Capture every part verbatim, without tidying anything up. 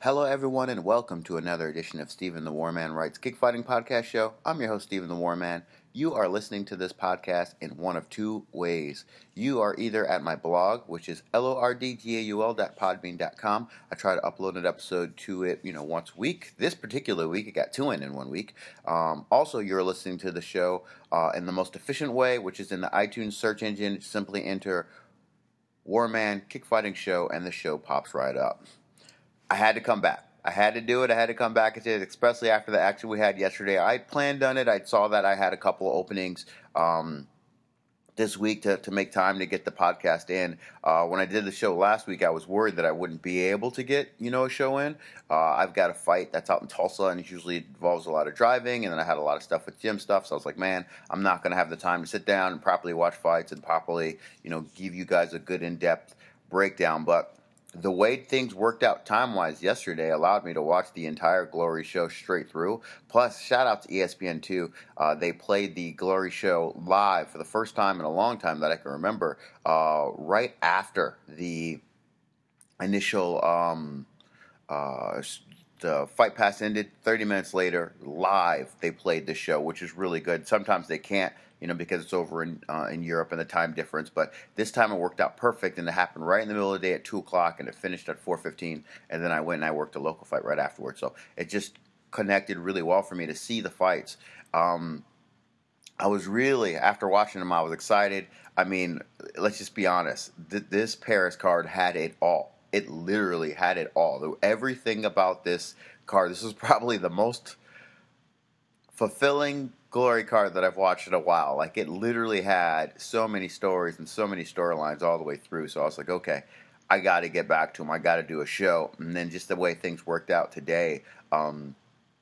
Hello, everyone, and welcome to another edition of Stephen the Warman Writes Kickfighting Podcast Show. I'm your host, Stephen the Warman. You are listening to this podcast in one of two ways. You are either at my blog, which is lordgaul dot podbean dot com. I try to upload an episode to it, you know, once a week. This particular week, I got two in in one week. Um, also, you're listening to the show uh, in the most efficient way, which is in the iTunes search engine. Simply enter Warman Kickfighting Show, and the show pops right up. I had to come back. I had to do it. I had to come back and say it, especially after the action we had yesterday. I planned on it. I saw that I had a couple of openings um, this week to, to make time to get the podcast in. Uh, when I did the show last week, I was worried that I wouldn't be able to get, you know, a show in. Uh, I've got a fight that's out in Tulsa, and it usually involves a lot of driving, and then I had a lot of stuff with gym stuff, so I was like, man, I'm not going to have the time to sit down and properly watch fights and properly, you know, give you guys a good in-depth breakdown, but the way things worked out time-wise yesterday allowed me to watch the entire Glory show straight through. Plus, shout out to E S P N two. Uh, they played the Glory show live for the first time in a long time that I can remember, uh, right after the initial um, uh, the Fight Pass ended. thirty minutes later, live, they played the show, which is really good. Sometimes they can't, you know, because it's over in uh, in Europe and the time difference. But this time it worked out perfect, and it happened right in the middle of the day at two o'clock, and it finished at four fifteen. And then I went and I worked a local fight right afterwards. So it just connected really well for me to see the fights. Um, I was really, after watching them, I was excited. I mean, let's just be honest. Th- this Paris card had it all. It literally had it all. Everything about this card, this was probably the most fulfilling Glory card that I've watched in a while. Like, it literally had so many stories and so many storylines all the way through. So I was like, okay, I got to get back to them. I got to do a show. And then just the way things worked out today, um,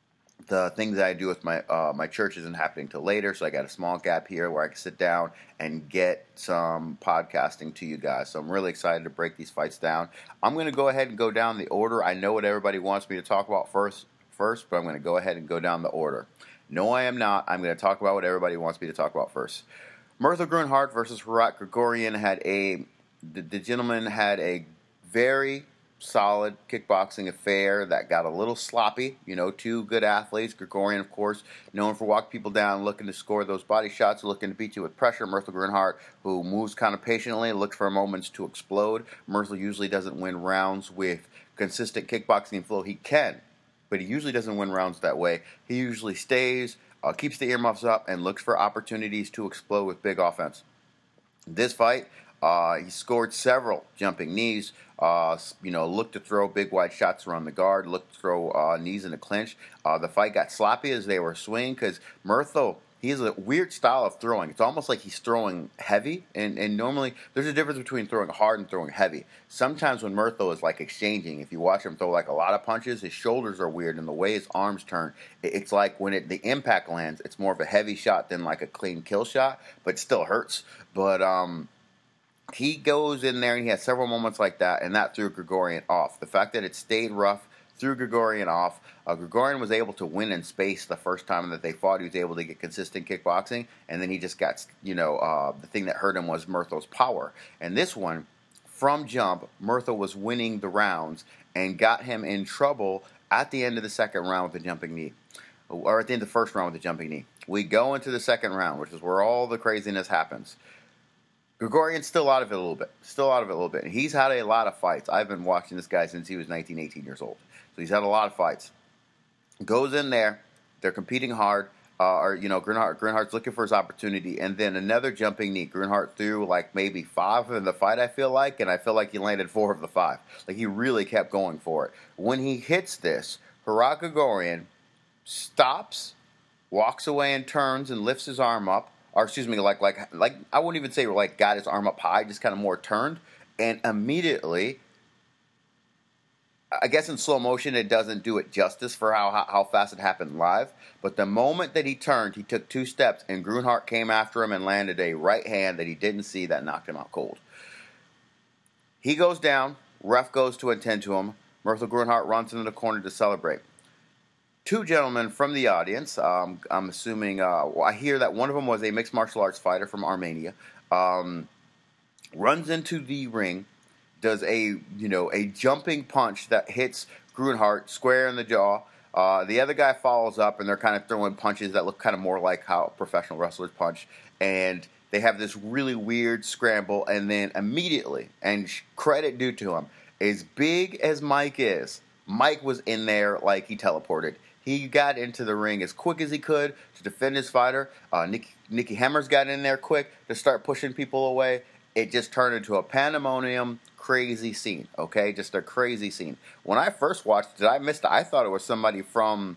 the things that I do with my uh, my church isn't happening till later, so I got a small gap here where I can sit down and get some podcasting to you guys. So I'm really excited to break these fights down. I'm going to go ahead and go down the order. I know what everybody wants me to talk about first, first, but I'm going to go ahead and go down the order. No, I am not. I'm going to talk about what everybody wants me to talk about first. Mirtha Grunhard versus Firat Grigorian had a the, the gentleman had a very solid kickboxing affair that got a little sloppy. You know, two good athletes. Grigorian, of course, known for walking people down, looking to score those body shots, looking to beat you with pressure. Mirtha Grunhard, who moves kind of patiently, looks for moments to explode. Mirtha usually doesn't win rounds with consistent kickboxing flow. He can, but he usually doesn't win rounds that way. He usually stays, uh, keeps the earmuffs up, and looks for opportunities to explode with big offense. This fight, uh, he scored several jumping knees, uh, you know, looked to throw big wide shots around the guard, looked to throw uh, knees in the clinch. Uh, the fight got sloppy as they were swinging because Mirtha, he has a weird style of throwing. It's almost like he's throwing heavy, and, and normally there's a difference between throwing hard and throwing heavy. Sometimes when Mirtha is like exchanging, if you watch him throw like a lot of punches, his shoulders are weird, and the way his arms turn, it's like when it, the impact lands, it's more of a heavy shot than like a clean kill shot, but it still hurts. But um, he goes in there and he has several moments like that, and that threw Grigorian off. The fact that it stayed rough threw Grigorian off. Uh, Grigorian was able to win in space the first time that they fought. He was able to get consistent kickboxing, and then he just got, you know, uh, the thing that hurt him was Mirtha's power. And this one, from jump, Mirtha was winning the rounds and got him in trouble at the end of the second round with the jumping knee, or at the end of the first round with the jumping knee. We go into the second round, which is where all the craziness happens. Grigorian's still out of it a little bit. Still out of it a little bit. He's had a lot of fights. I've been watching this guy since he was nineteen, eighteen years old. So he's had a lot of fights. Goes in there. They're competing hard. Uh, or, you know, Grunhard, Grunhard's looking for his opportunity. And then another jumping knee. Grunhard threw like maybe five in the fight, I feel like. And I feel like he landed four of the five. Like, he really kept going for it. When he hits this, Firat Grigorian stops, walks away and turns and lifts his arm up. Or excuse me, like like like I wouldn't even say like got his arm up high, just kind of more turned, and immediately, I guess in slow motion it doesn't do it justice for how how, how fast it happened live. But the moment that he turned, he took two steps, and Grunhard came after him and landed a right hand that he didn't see that knocked him out cold. He goes down, ref goes to attend to him. Mirtha Grunhard runs into the corner to celebrate. Two gentlemen from the audience, um, I'm assuming, uh, well, I hear that one of them was a mixed martial arts fighter from Armenia, um, runs into the ring, does a you know a jumping punch that hits Grunhart square in the jaw. Uh, the other guy follows up, and they're kind of throwing punches that look kind of more like how professional wrestlers punch. And they have this really weird scramble, and then immediately, and credit due to him, as big as Mike is, Mike was in there like he teleported. He got into the ring as quick as he could to defend his fighter. Uh, Nick, Nicky Hemmers got in there quick to start pushing people away. It just turned into a pandemonium, crazy scene, okay? Just a crazy scene. When I first watched it, I missed it. I thought it was somebody from,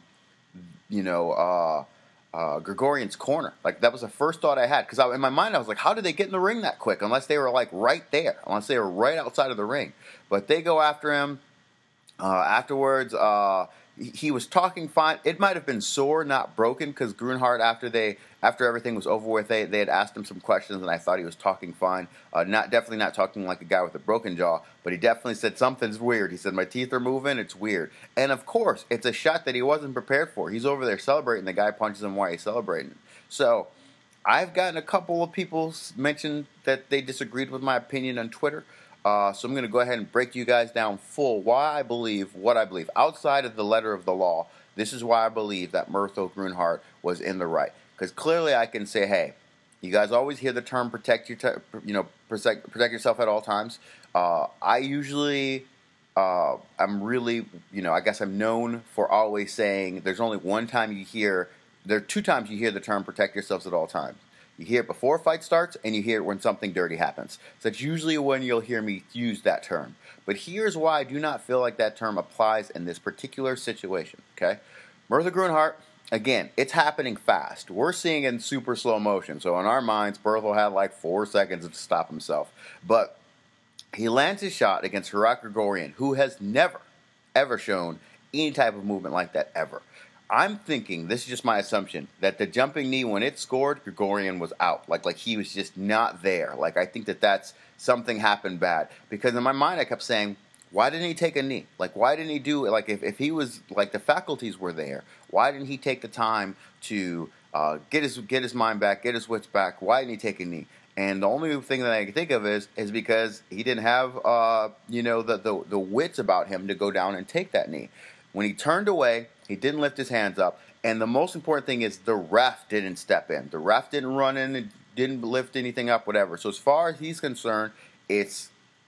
you know, uh, uh, Gregorian's corner. Like, that was the first thought I had. Because in my mind, I was like, how did they get in the ring that quick? Unless they were, like, right there. Unless they were right outside of the ring. But they go after him. Uh, afterwards, uh, he was talking fine. It might have been sore, not broken, because Grunhart, after they, after everything was over with, they, they had asked him some questions, and I thought he was talking fine. Uh, not definitely not talking like a guy with a broken jaw, but he definitely said something's weird. He said, my teeth are moving, it's weird. And of course, it's a shot that he wasn't prepared for. He's over there celebrating. The guy punches him while he's celebrating. So I've gotten a couple of people mention that they disagreed with my opinion on Twitter. Uh, so I'm going to go ahead and break you guys down full why I believe what I believe. Outside of the letter of the law, this is why I believe that Mirthell Grunhart was in the right. Because clearly I can say, hey, you guys always hear the term protect your, te- you know, protect, protect yourself at all times. Uh, I usually, uh, I'm really, you know, I guess I'm known for always saying there's only one time you hear, there are two times you hear the term protect yourselves at all times. You hear it before a fight starts, and you hear it when something dirty happens. So that's usually when you'll hear me use that term. But here's why I do not feel like that term applies in this particular situation, okay? Mirthell Grunhart, again, it's happening fast. We're seeing it in super slow motion. So in our minds, Mirthell had like four seconds to stop himself. But he lands his shot against Herat Grigorian, who has never, ever shown any type of movement like that ever. I'm thinking, this is just my assumption, that the jumping knee, when it scored, Grigorian was out. Like, like he was just not there. Like, I think that that's something happened bad. Because in my mind, I kept saying, why didn't he take a knee? Like, why didn't he do it? Like, if, if he was, like, the faculties were there, why didn't he take the time to uh, get his get his mind back, get his wits back? Why didn't he take a knee? And the only thing that I can think of is is because he didn't have, uh, you know, the, the, the wits about him to go down and take that knee. When he turned away, he didn't lift his hands up. And the most important thing is the ref didn't step in. The ref didn't run in, didn't lift anything up, whatever. So as far as he's concerned, it's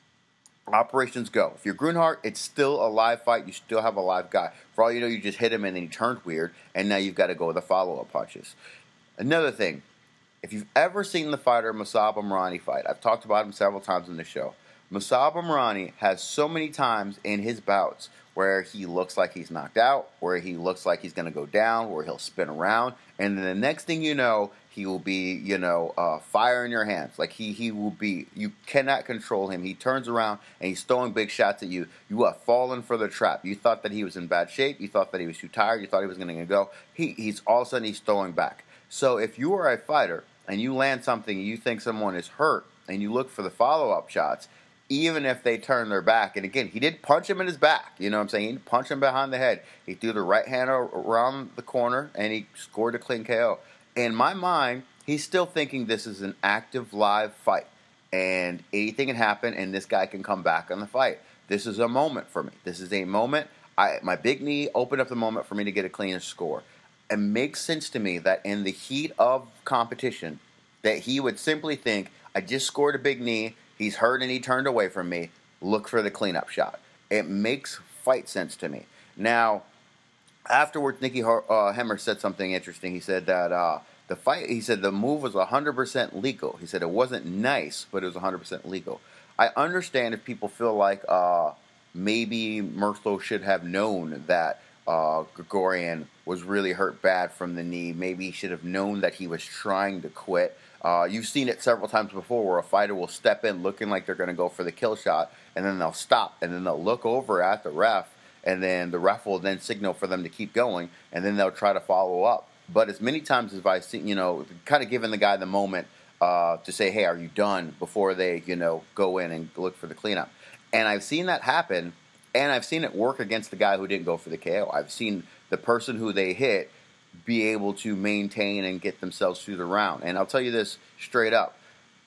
operations go. If you're Grunhart, it's still a live fight. You still have a live guy. For all you know, you just hit him and then he turned weird, and now you've got to go with the follow-up punches. Another thing, if you've ever seen the fighter Musab Amrani fight, I've talked about him several times in the show. Musab Amrani has so many times in his bouts where he looks like he's knocked out, where he looks like he's going to go down, where he'll spin around, and then the next thing you know, he will be, you know, uh, fire in your hands. Like, he, he will be, you cannot control him. He turns around, and he's throwing big shots at you. You have fallen for the trap. You thought that he was in bad shape. You thought that he was too tired. You thought he was going to go. He, he's all of a sudden, he's throwing back. So if you are a fighter, and you land something, and you think someone is hurt, and you look for the follow-up shots, even if they turn their back. And again, he did punch him in his back. You know what I'm saying? He didn't punch him behind the head. He threw the right hand around the corner, and he scored a clean K O. In my mind, he's still thinking this is an active, live fight. And anything can happen, and this guy can come back on the fight. This is a moment for me. This is a moment. I, my big knee opened up the moment for me to get a clean score. It makes sense to me that in the heat of competition, that he would simply think, I just scored a big knee. He's hurt and he turned away from me. Look for the cleanup shot. It makes fight sense to me. Now, afterwards, Nicky uh, Hemmer said something interesting. He said that uh, the fight, he said the move was one hundred percent legal. He said it wasn't nice, but it was one hundred percent legal. I understand if people feel like uh, maybe Mirthell should have known that uh, Grigorian was really hurt bad from the knee. Maybe he should have known that he was trying to quit. Uh, you've seen it several times before where a fighter will step in looking like they're going to go for the kill shot, and then they'll stop, and then they'll look over at the ref, and then the ref will then signal for them to keep going, and then they'll try to follow up. But as many times as I've seen, you know, kind of giving the guy the moment uh, to say, hey, are you done, before they, you know, go in and look for the cleanup. And I've seen that happen, and I've seen it work against the guy who didn't go for the K O. I've seen the person who they hit be able to maintain and get themselves through the round. And I'll tell you this straight up.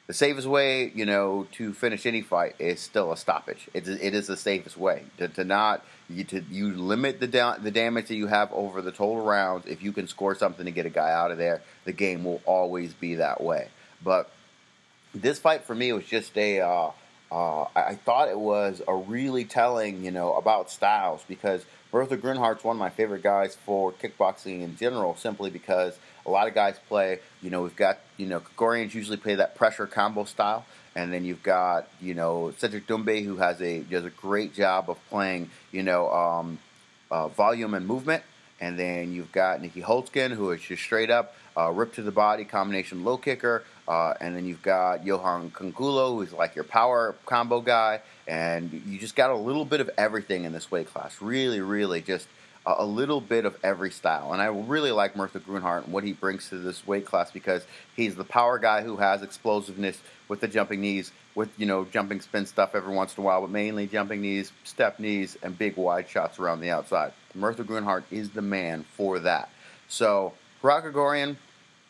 The safest way, you know, to finish any fight is still a stoppage. It, it is the safest way to, to not you to you limit the da- the damage that you have over the total rounds. If you can score something to get a guy out of there, the game will always be that way. But this fight for me was just a. Uh, uh, I thought it was a really telling, you know, about styles because Bertha Grunhart's one of my favorite guys for kickboxing in general, simply because a lot of guys play, you know, we've got, you know, Gregorians usually play that pressure combo style, and then you've got, you know, Cedric Doumbé, who has a does a great job of playing, you know, um, uh, volume and movement, and then you've got Nikki Holtzkin, who is just straight up uh, rip to the body combination low kicker, uh, and then you've got Johan Kungulo, who's like your power combo guy, and you just got a little bit of everything in this weight class. Really, really just a little bit of every style. And I really like Bertha Grunhart and what he brings to this weight class because he's the power guy who has explosiveness with the jumping knees, with, you know, jumping spin stuff every once in a while, but mainly jumping knees, step knees, and big wide shots around the outside. Bertha Grunhart is the man for that. So, Harat Grigorian,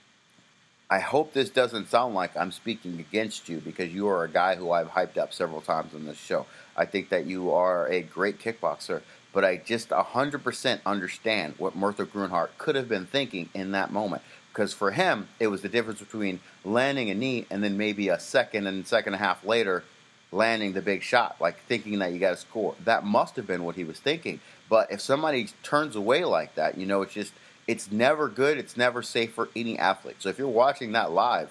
I hope this doesn't sound like I'm speaking against you because you are a guy who I've hyped up several times on this show. I think that you are a great kickboxer, but I just one hundred percent understand what Bertha Grunhart could have been thinking in that moment. Because for him, it was the difference between landing a knee and then maybe a second and second and a half later landing the big shot, like thinking that you got to score. That must have been what he was thinking. But if somebody turns away like that, you know, it's just, it's never good. It's never safe for any athlete. So if you're watching that live,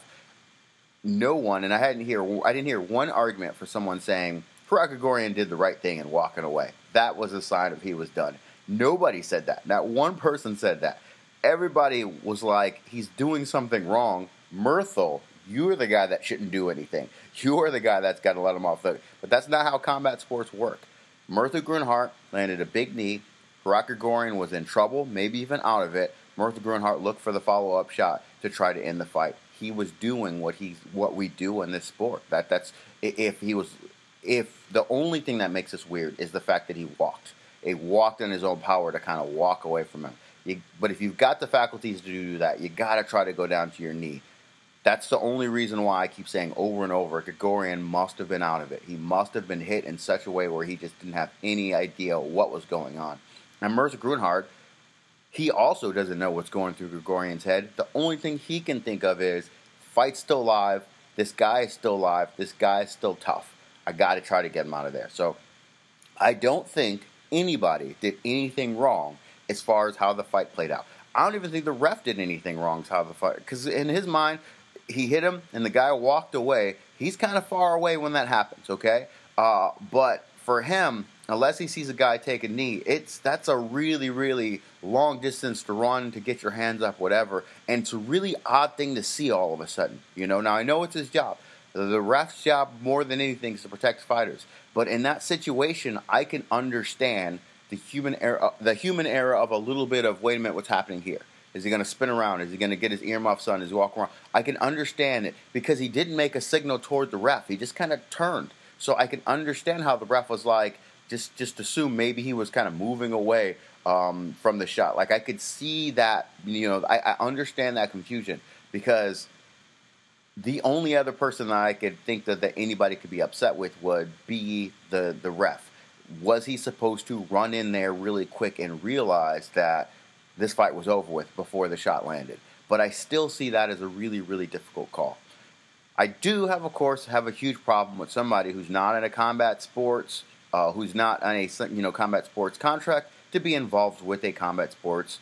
no one, and I hadn't hear, I didn't hear one argument for someone saying Harat Grigorian did the right thing and walking away. That was a sign of he was done. Nobody said that. Not one person said that. Everybody was like, he's doing something wrong. Myrtle, you're the guy that shouldn't do anything. You're the guy that's got to let him off the... But that's not how combat sports work. Bertha Grunhart landed a big knee. Harat Grigorian was in trouble, maybe even out of it. Bertha Grunhart looked for the follow-up shot to try to end the fight. He was doing what he's what we do in this sport. That that's if he was if the only thing that makes this weird is the fact that he walked. He walked in his own power to kind of walk away from him. You, but if you've got the faculties to do that, you got to try to go down to your knee. That's the only reason why I keep saying over and over, Grigorian must have been out of it. He must have been hit in such a way where he just didn't have any idea what was going on. And Bertha Grunhart, he also doesn't know what's going through Grigorian's head. The only thing he can think of is, fight's still live, this guy is still alive, this guy is still tough. I got to try to get him out of there. So I don't think anybody did anything wrong as far as how the fight played out. I don't even think the ref did anything wrong as how the fight, because in his mind, he hit him and the guy walked away. He's kind of far away when that happens, okay? Uh, but for him, unless he sees a guy take a knee, it's that's a really, really long distance to run, to get your hands up, whatever. And it's a really odd thing to see all of a sudden. You know, now I know it's his job. The ref's job more than anything is to protect fighters. But in that situation, I can understand the human error, the human error of a little bit of, wait a minute, what's happening here? Is he going to spin around? Is he going to get his earmuffs on? Is he walking around? I can understand it because he didn't make a signal toward the ref. He just kind of turned. So I can understand how the ref was like, just just assume maybe he was kind of moving away um, from the shot. Like I could see that, you know, I, I understand that confusion because the only other person that I could think that, that anybody could be upset with would be the, the ref. Was he supposed to run in there really quick and realize that this fight was over with before the shot landed? But I still see that as a really, really difficult call. I do have, of course, have a huge problem with somebody who's not in a combat sports, uh, who's not on a you know combat sports contract to be involved with a combat sports,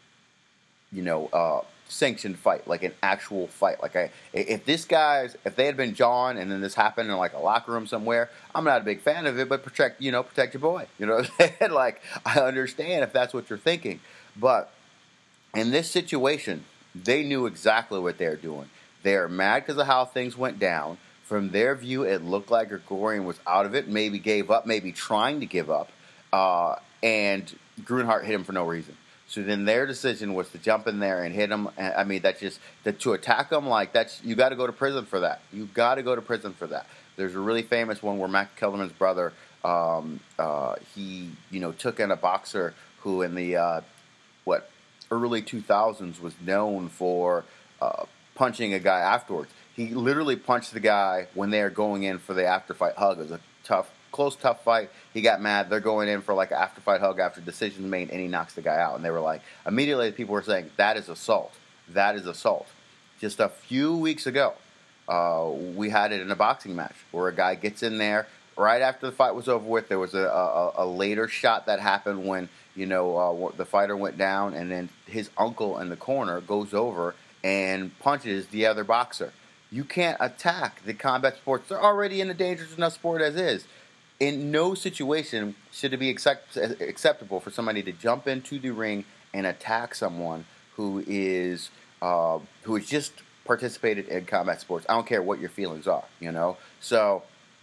you know, uh, sanctioned fight, like an actual fight. Like I, if this guy's, if they had been John and then this happened in like a locker room somewhere, I'm not a big fan of it. But protect, you know, protect your boy. You know what I'm saying? Like I understand if that's what you're thinking, but in this situation, they knew exactly what they're doing. They're mad because of how things went down. From their view, it looked like Grigorian was out of it, maybe gave up, maybe trying to give up, uh, and Grunhart hit him for no reason. So then their decision was to jump in there and hit him. I mean, that's just that to attack him like that's you got to go to prison for that. You got to go to prison for that. There's a really famous one where Matt Kellerman's brother, um, uh, he you know took in a boxer who in the uh, what early two thousands was known for uh, punching a guy afterwards. He literally punched the guy when they were going in for the after fight hug. It was a tough, close, tough fight. He got mad. They're going in for like an after fight hug after decisions made, and he knocks the guy out. And they were like, immediately people were saying, that is assault. That is assault. Just a few weeks ago, uh, we had it in a boxing match where a guy gets in there right after the fight was over with. There was a, a, a later shot that happened when, you know, uh, the fighter went down, and then his uncle in the corner goes over and punches the other boxer. You can't attack the combat sports. They're already in a dangerous enough sport as is. In no situation should it be accept- acceptable for somebody to jump into the ring and attack someone who is uh, who has just participated in combat sports. I don't care what your feelings are, you know. So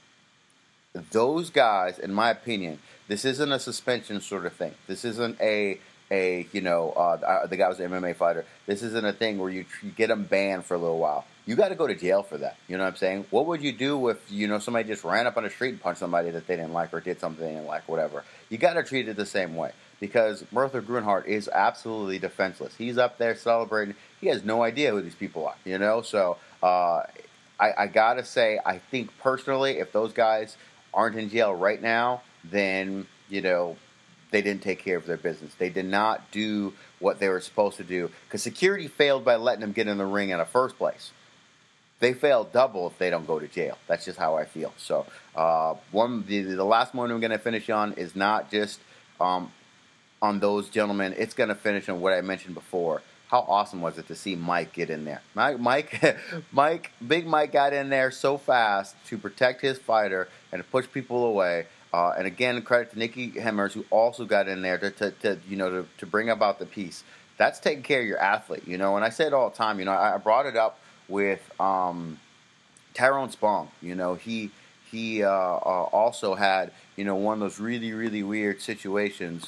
those guys, in my opinion, this isn't a suspension sort of thing. This isn't a a you know uh, the guy was an M M A fighter. This isn't a thing where you, you get them banned for a little while. You got to go to jail for that. You know what I'm saying? What would you do if, you know, somebody just ran up on the street and punched somebody that they didn't like or did something they didn't like, whatever? You got to treat it the same way, because Murtha Grunhard is absolutely defenseless. He's up there celebrating. He has no idea who these people are, you know? So uh, I, I got to say, I think personally, if those guys aren't in jail right now, then, you know, they didn't take care of their business. They did not do what they were supposed to do, because security failed by letting them get in the ring in the first place. They fail double if they don't go to jail. That's just how I feel. So uh, one, the, the last one I'm going to finish on is not just um, on those gentlemen. It's going to finish on what I mentioned before. How awesome was it to see Mike get in there? Mike, Mike, Mike, Big Mike got in there so fast to protect his fighter and to push people away. Uh, and again, credit to Nikki Hemmers, who also got in there to, to, to you know, to, to bring about the peace. That's taking care of your athlete, you know. And I say it all the time. You know, I, I brought it up with um, Tyrone Spong. You know, he he uh, uh, also had, you know, one of those really, really weird situations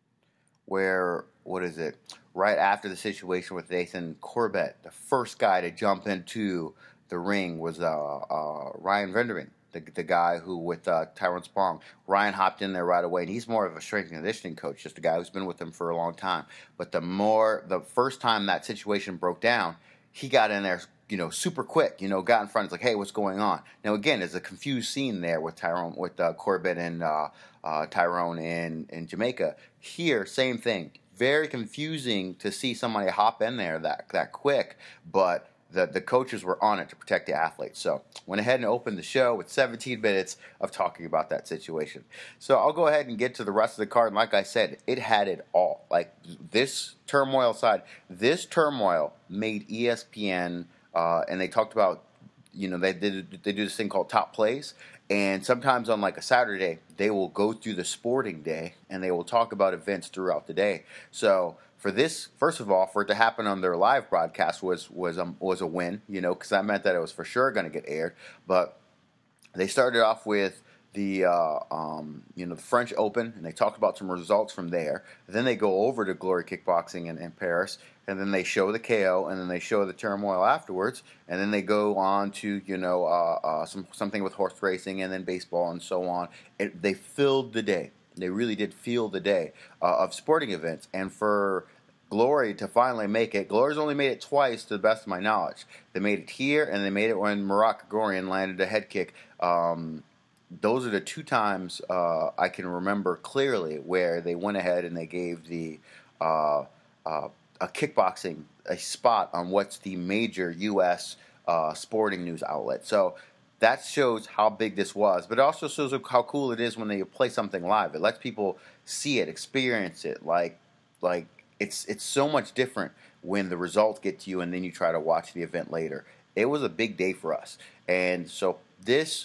where, what is it, right after the situation with Nathan Corbett, the first guy to jump into the ring was uh, uh, Ryan Venderman, the, the guy who, with uh, Tyrone Spong, Ryan hopped in there right away, and he's more of a strength and conditioning coach, just a guy who's been with him for a long time. But the more, the first time that situation broke down, he got in there, you know, super quick, you know, got in front. It's like, hey, what's going on? Now, again, there's a confused scene there with Tyrone, with uh, Corbett and uh, uh, Tyrone in, in Jamaica. Here, same thing. Very confusing to see somebody hop in there that that quick, but the, the coaches were on it to protect the athletes. So went ahead and opened the show with seventeen minutes of talking about that situation. So I'll go ahead and get to the rest of the card. And like I said, it had it all. Like this turmoil side, this turmoil made E S P N, uh, and they talked about, you know, they did they do this thing called Top Plays. And sometimes on like a Saturday, they will go through the sporting day and they will talk about events throughout the day. So for this, first of all, for it to happen on their live broadcast was was um, was a win, you know, because that meant that it was for sure going to get aired. But they started off with the uh, um, you know the French Open, and they talked about some results from there. Then they go over to Glory Kickboxing in, in Paris, and then they show the K O, and then they show the turmoil afterwards, and then they go on to you know uh, uh, some something with horse racing, and then baseball, and so on. It, they filled the day. They really did feel the day uh, of sporting events, and for Glory to finally make it. Glory's only made it twice, to the best of my knowledge. They made it here, and they made it when Murat Gregorian landed a head kick. Um, those are the two times uh, I can remember clearly where they went ahead and they gave the uh, uh, a kickboxing a spot on what's the major U S uh, sporting news outlet. So that shows how big this was, but it also shows how cool it is when they play something live. It lets people see it, experience it. Like, like it's it's so much different when the results get to you and then you try to watch the event later. It was a big day for us, and so this.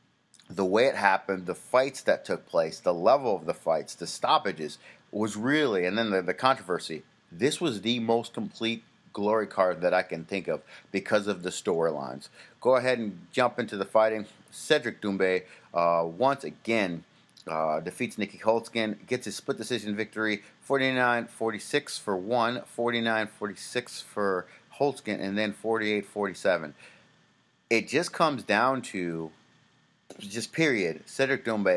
The way it happened, the fights that took place, the level of the fights, the stoppages was really, and then the, the controversy, this was the most complete Glory card that I can think of because of the storylines. Go ahead and jump into the fighting. Cedric Doumbé, uh, once again, uh, defeats Nicky Holtzkin, gets his split decision victory, forty-nine forty-six for one, forty-nine forty-six for Holtzkin, and then forty-eight forty-seven. It just comes down to, just period, Cedric Doumbé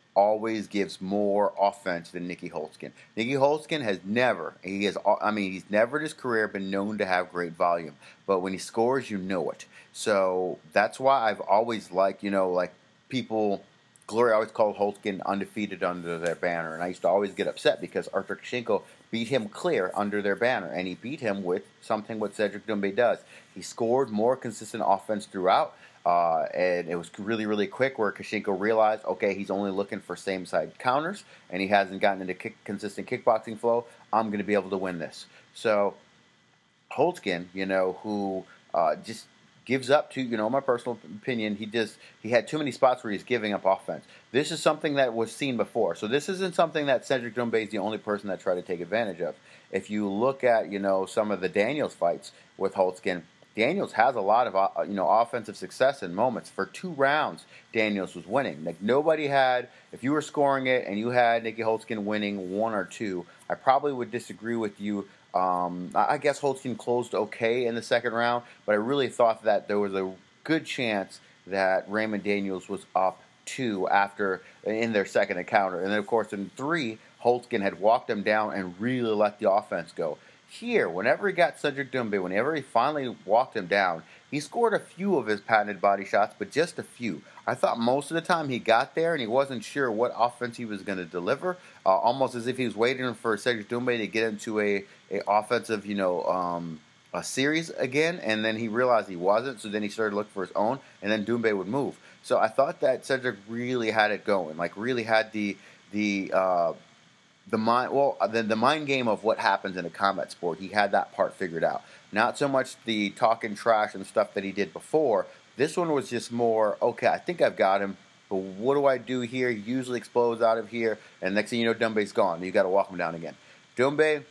always gives more offense than Nicky Holtzkin. Nicky Holtzkin has never, he has, I mean, he's never in his career been known to have great volume, but when he scores, you know it. So that's why I've always liked, you know, like people, Glory always called Holtzkin undefeated under their banner, and I used to always get upset because Artur Kashenko beat him clear under their banner, and he beat him with something what Cedric Doumbé does. He scored more consistent offense throughout. Uh, and it was really, really quick where Kashenko realized, okay, he's only looking for same-side counters, and he hasn't gotten into kick, consistent kickboxing flow. I'm going to be able to win this. So Holtzkin, you know, who uh, just gives up to, you know, my personal opinion, he just, he had too many spots where he's giving up offense. This is something that was seen before. So this isn't something that Cedric Doumbé is the only person that tried to take advantage of. If you look at, you know, some of the Daniels fights with Holtzkin, Daniels has a lot of uh, you know offensive success in moments. For two rounds, Daniels was winning. Like nobody had. If you were scoring it and you had Nicky Holtzkin winning one or two, I probably would disagree with you. Um, I guess Holtzkin closed okay in the second round, but I really thought that there was a good chance that Raymond Daniels was up two after in their second encounter, and then of course in three, Holtzkin had walked him down and really let the offense go. Here, whenever he got Cedric Doumbé, whenever he finally walked him down, he scored a few of his patented body shots, but just a few. I thought most of the time he got there and he wasn't sure what offense he was going to deliver, uh, almost as if he was waiting for Cedric Doumbé to get into a, a offensive, you know, um, a series again, and then he realized he wasn't, so then he started looking for his own, and then Doumbé would move. So I thought that Cedric really had it going, like really had the the uh, the mind well the, the mind game of what happens in a combat sport. He had that part figured out. Not so much the talking trash and stuff that he did before. This one was just more, okay, I think I've got him, but what do I do here? He usually explodes out of here, and next thing you know, Doumbé's gone. You got to walk him down again. Doumbé,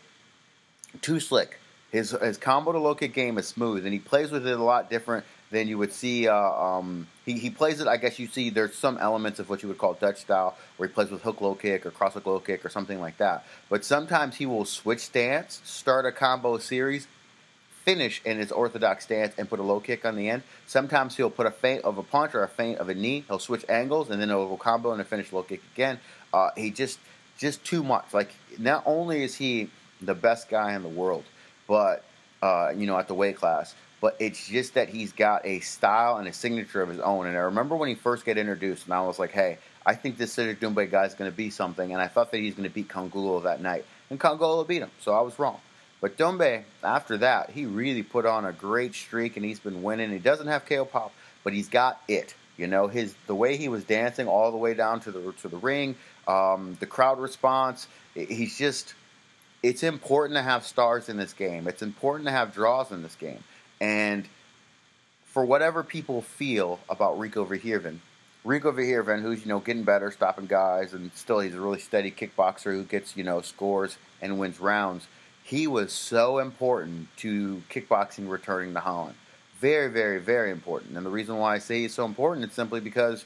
too slick. His his combo to low kick game is smooth, and he plays with it a lot different than you would see. Uh, um, he he plays it. I guess you see there's some elements of what you would call Dutch style, where he plays with hook low kick or cross hook low kick or something like that. But sometimes he will switch stance, start a combo series, finish in his orthodox stance, and put a low kick on the end. Sometimes he'll put a feint of a punch or a feint of a knee. He'll switch angles, and then he'll combo and a finish low kick again. Uh, he just just too much. Like not only is he the best guy in the world, but uh, you know, at the weight class. But it's just that he's got a style and a signature of his own. And I remember when he first got introduced, and I was like, hey, I think this Cedric Doumbé guy is going to be something. And I thought that he's going to beat Kangulo that night. And Kangulo beat him, so I was wrong. But Doumbé, after that, he really put on a great streak, and he's been winning. He doesn't have K O pop, but he's got it. You know, his the way he was dancing all the way down to the to the ring, um, the crowd response. He's just... It's important to have stars in this game. It's important to have draws in this game. And for whatever people feel about Rico Verhoeven, Rico Verhoeven, who's, you know, getting better, stopping guys, and still he's a really steady kickboxer who gets, you know, scores and wins rounds. He was so important to kickboxing returning to Holland. Very, very, very important. And the reason why I say he's so important is simply because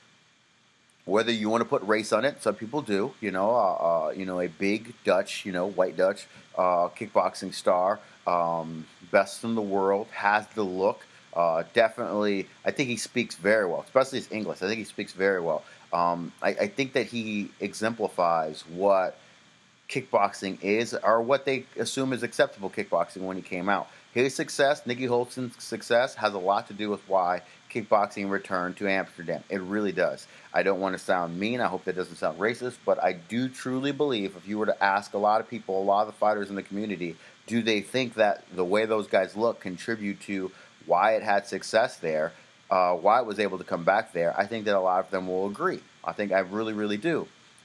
whether you want to put race on it, some people do. You know, uh, uh, you know, a big Dutch, you know, white Dutch uh, kickboxing star, um, best in the world, has the look. Uh, definitely, I think he speaks very well, especially his English. I think he speaks very well. Um, I, I think that he exemplifies what kickboxing is, or what they assume is acceptable kickboxing when he came out. His success, Nicky Holtzkin's success, has a lot to do with why kickboxing returned to Amsterdam. It really does. I don't want to sound mean. I hope that doesn't sound racist, but I do truly believe if you were to ask a lot of people, a lot of the fighters in the community, do they think that the way those guys look contribute to why it had success there, uh, why it was able to come back there, I think that a lot of them will agree. I think I really, really do.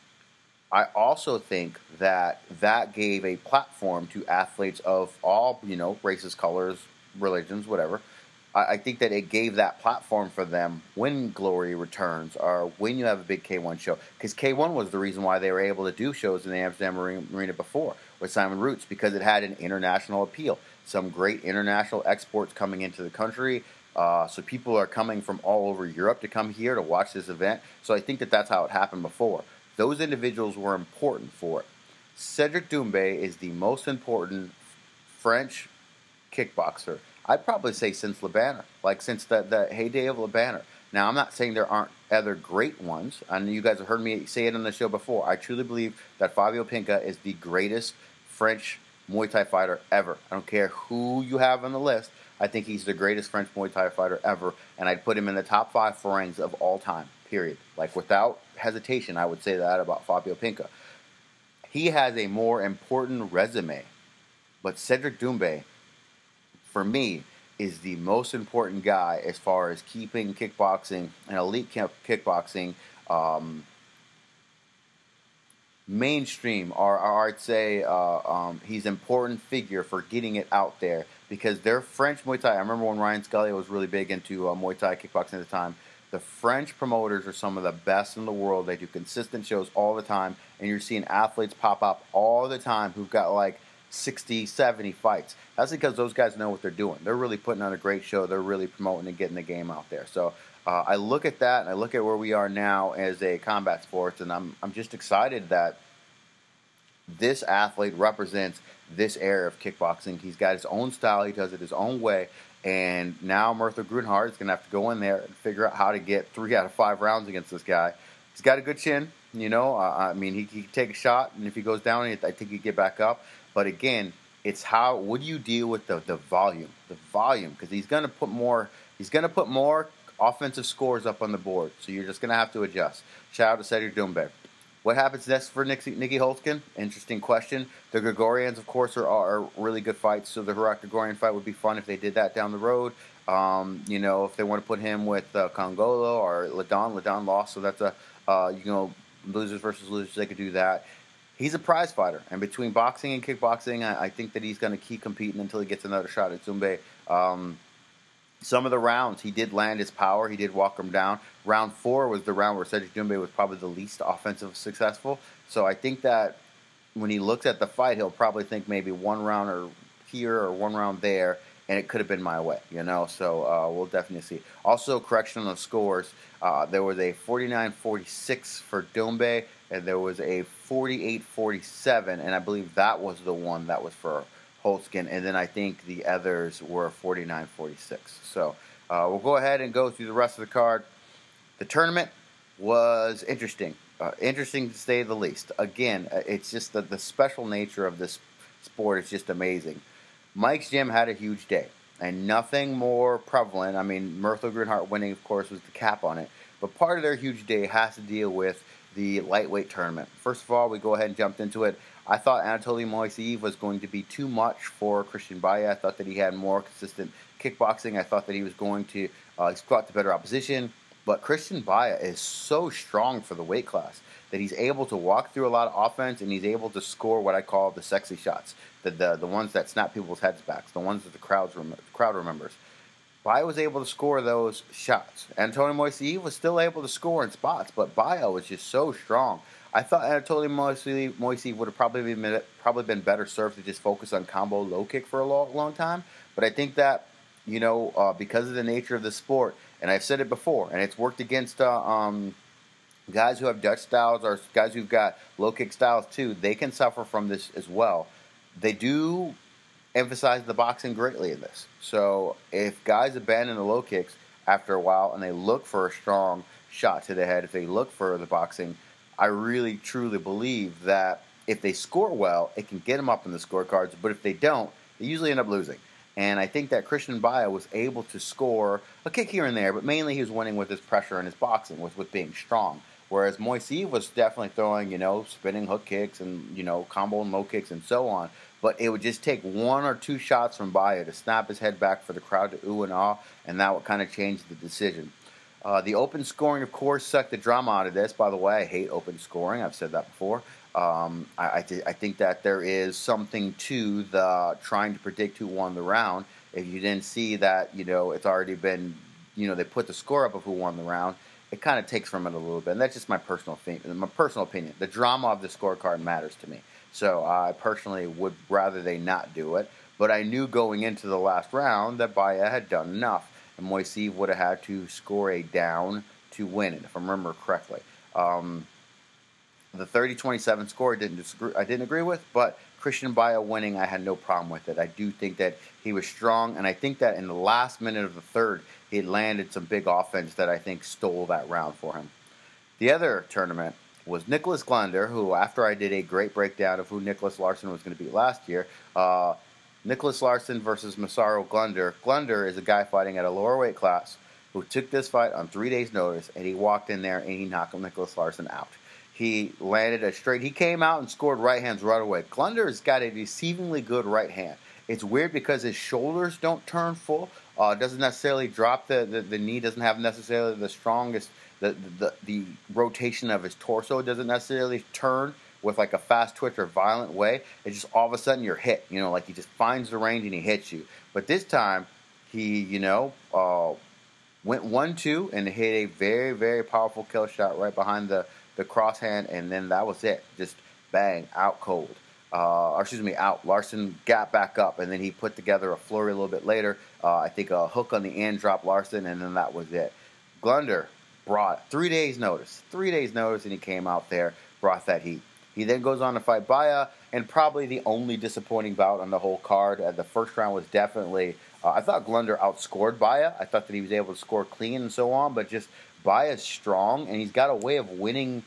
I also think that that gave a platform to athletes of all, you know, races, colors, religions, whatever. I, I think that it gave that platform for them when Glory returns, or when you have a big K one show. Because K one was the reason why they were able to do shows in the Amsterdam Arena before with Simon Roots, because it had an international appeal. Some great international exports coming into the country. Uh, so people are coming from all over Europe to come here to watch this event. So I think that that's how it happened before. Those individuals were important for it. Cedric Doumbé is the most important French kickboxer, I'd probably say, since Le Banner, like since the, the heyday of Le Banner. Now, I'm not saying there aren't other great ones, and you guys have heard me say it on the show before, I truly believe that Fabio Pinca is the greatest French Muay Thai fighter ever. I don't care who you have on the list. I think he's the greatest French Muay Thai fighter ever, and I'd put him in the top five Farangs of all time, period. Like, without hesitation, I would say that about Fabio Pinca. He has a more important resume, but Cedric Doumbé, for me, is the most important guy as far as keeping kickboxing and elite kickboxing um, mainstream, or, or I'd say uh, um, he's an important figure for getting it out there, because they're French Muay Thai. I remember when Ryan Scully was really big into uh, Muay Thai kickboxing at the time. The French promoters are some of the best in the world. They do consistent shows all the time, and you're seeing athletes pop up all the time who've got like sixty, seventy fights. That's because those guys know what they're doing. They're really putting on a great show. They're really promoting and getting the game out there. So uh, I look at that, and I look at where we are now as a combat sport, and I'm I'm just excited that this athlete represents this era of kickboxing. He's got his own style. He does it his own way. And now Mirtha Grunhard is going to have to go in there and figure out how to get three out of five rounds against this guy. He's got a good chin, you know. Uh, I mean, he, he can take a shot, and if he goes down, I think he'd get back up. But again, it's how would you deal with the, the volume, the volume, because he's going to put more. He's going to put more offensive scores up on the board. So you're just going to have to adjust. Shout out to Cedric Doumbé. What happens next for Nicky, Nicky Holtzkin? Interesting question. The Gregorians, of course, are, are really good fights. So the Herat Gregorian fight would be fun if they did that down the road. Um, you know, if they want to put him with uh, Congolo or Ladon. Ladon lost, so that's a, uh, you know, losers versus losers. They could do that. He's a prize fighter. And between boxing and kickboxing, I, I think that he's going to keep competing until he gets another shot at Doumbé. Um, Some of the rounds, he did land his power. He did walk him down. Round four was the round where Cedric Doumbé was probably the least offensive successful. So I think that when he looks at the fight, he'll probably think maybe one round or here or one round there, and it could have been my way, you know. So uh, we'll definitely see. Also, correction on the scores. Uh, there was a forty-nine forty-six for Doumbé, and there was a forty-eight forty-seven, and I believe that was the one that was for Holtzkin, and then I think the others were forty-nine forty-six. So uh, we'll go ahead and go through the rest of the card. The tournament was interesting. Uh, interesting to say the least. Again, it's just the, the special nature of this sport is just amazing. Mike's Gym had a huge day, and nothing more prevalent. I mean, Mirtha Grunhard winning, of course, was the cap on it. But part of their huge day has to deal with the lightweight tournament. First of all, we go ahead and jumped into it. I thought Anatoly Moiseev was going to be too much for Christian Baia. I thought that he had more consistent kickboxing. I thought that he was going to uh, squat to better opposition. But Christian Baia is so strong for the weight class that he's able to walk through a lot of offense, and he's able to score what I call the sexy shots, the the, the ones that snap people's heads back, the ones that the crowds rem- crowd remembers. Baia was able to score those shots. Anatoly Moiseev was still able to score in spots, but Baia was just so strong. I thought Anatoly Moiseev, Moiseev would have probably been probably been better served to just focus on combo low kick for a long, long time. But I think that, you know, uh, because of the nature of the sport, and I've said it before, and it's worked against uh, um, guys who have Dutch styles or guys who've got low kick styles too. They can suffer from this as well. They do emphasize the boxing greatly in this. So if guys abandon the low kicks after a while and they look for a strong shot to the head, if they look for the boxing, I really truly believe that if they score well, it can get them up in the scorecards. But if they don't, they usually end up losing. And I think that Christian Baia was able to score a kick here and there, but mainly he was winning with his pressure and his boxing, with, with being strong. Whereas Moiseev was definitely throwing, you know, spinning hook kicks and, you know, combo and low kicks and so on. But it would just take one or two shots from Baia to snap his head back for the crowd to ooh and ah, and that would kind of change the decision. Uh, the open scoring, of course, sucked the drama out of this. By the way, I hate open scoring. I've said that before. Um, I, I, th- I think that there is something to the trying to predict who won the round. If you didn't see that, you know, it's already been, you know, they put the score up of who won the round, it kind of takes from it a little bit. And that's just my personal opinion. My personal opinion. The drama of the scorecard matters to me. So uh, I personally would rather they not do it. But I knew going into the last round that Baia had done enough. And Moiseev would have had to score a down to win it, if I remember correctly. Um, the thirty twenty-seven score I didn't disagree, I didn't agree with, but Christian Baia winning, I had no problem with it. I do think that he was strong, and I think that in the last minute of the third, he landed some big offense that I think stole that round for him. The other tournament was Nicholas Glender, who, after I did a great breakdown of who Nicholas Larson was going to beat last year, uh, Nicholas Larson versus Masaru Glender. Glender is a guy fighting at a lower weight class who took this fight on three days' notice, and he walked in there and he knocked Nicholas Larson out. He landed a straight. He came out and scored right hands right away. Glender has got a deceivingly good right hand. It's weird because his shoulders don't turn full. Uh, doesn't necessarily drop the, the, the knee. Doesn't have necessarily the strongest. The, the the rotation of his torso doesn't necessarily turn with like a fast twitch or violent way. It's just all of a sudden you're hit. You know, like he just finds the range and he hits you. But this time he, you know, uh, went one two and hit a very very powerful kill shot right behind the the cross hand, and then that was it. Just bang, out cold. Uh, or excuse me, out. Larson got back up, and then he put together a flurry a little bit later. Uh, I think a hook on the end dropped Larson, and then that was it. Glender brought three days' notice. Three days' notice, and he came out there, brought that heat. He then goes on to fight Baia, and probably the only disappointing bout on the whole card. Uh, the first round was definitely, uh, I thought Glender outscored Baia. I thought that he was able to score clean and so on, but just Baia's strong, and he's got a way of winning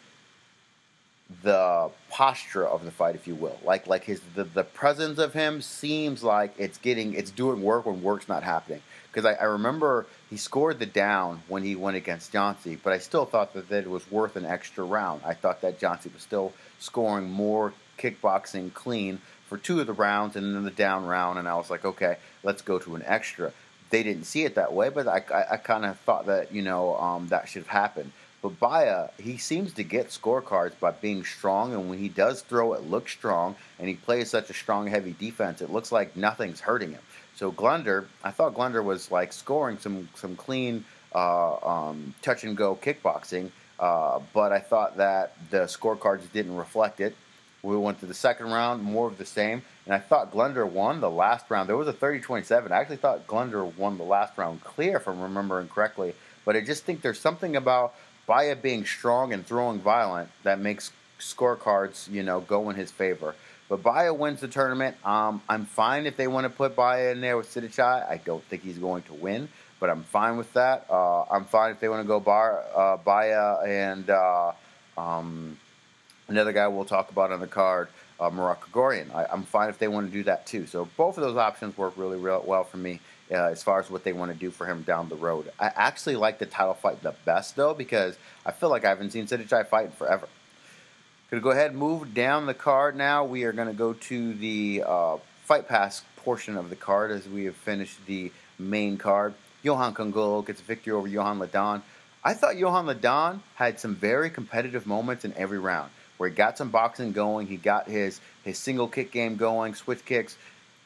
the posture of the fight, if you will. Like like his the, the presence of him seems like it's getting it's doing work when work's not happening. Because I, I remember he scored the down when he went against Johnsy, but I still thought that, that it was worth an extra round. I thought that Johnsy was still scoring more kickboxing clean for two of the rounds and then the down round, and I was like, okay, let's go to an extra. They didn't see it that way, but I, I, I kind of thought that, you know, um, that should have happened. But Baia, he seems to get scorecards by being strong, and when he does throw, it looks strong, and he plays such a strong, heavy defense, it looks like nothing's hurting him. So Glender, I thought Glender was like scoring some some clean uh, um, touch and go kickboxing, uh, but I thought that the scorecards didn't reflect it. We went to the second round, more of the same, and I thought Glender won the last round. There was a thirty twenty-seven. I actually thought Glender won the last round clear, if I'm remembering correctly, but I just think there's something about Baia being strong and throwing violent that makes scorecards, you know, go in his favor. But Baia wins the tournament. Um, I'm fine if they want to put Baia in there with Sidichai. I don't think he's going to win, but I'm fine with that. Uh, I'm fine if they want to go Bar, uh, Baia and uh, um, another guy we'll talk about on the card, uh, Murat Grigorian. I, I'm fine if they want to do that too. So both of those options work really, really well for me. Uh, as far as what they want to do for him down the road. I actually like the title fight the best, though, because I feel like I haven't seen Sidichai fight in forever. Going to go ahead and move down the card now. We are going to go to the uh, Fight Pass portion of the card as we have finished the main card. Johan Kongulo gets a victory over Johan Ladon. I thought Johan Ladon had some very competitive moments in every round, where he got some boxing going, he got his, his single kick game going, switch kicks.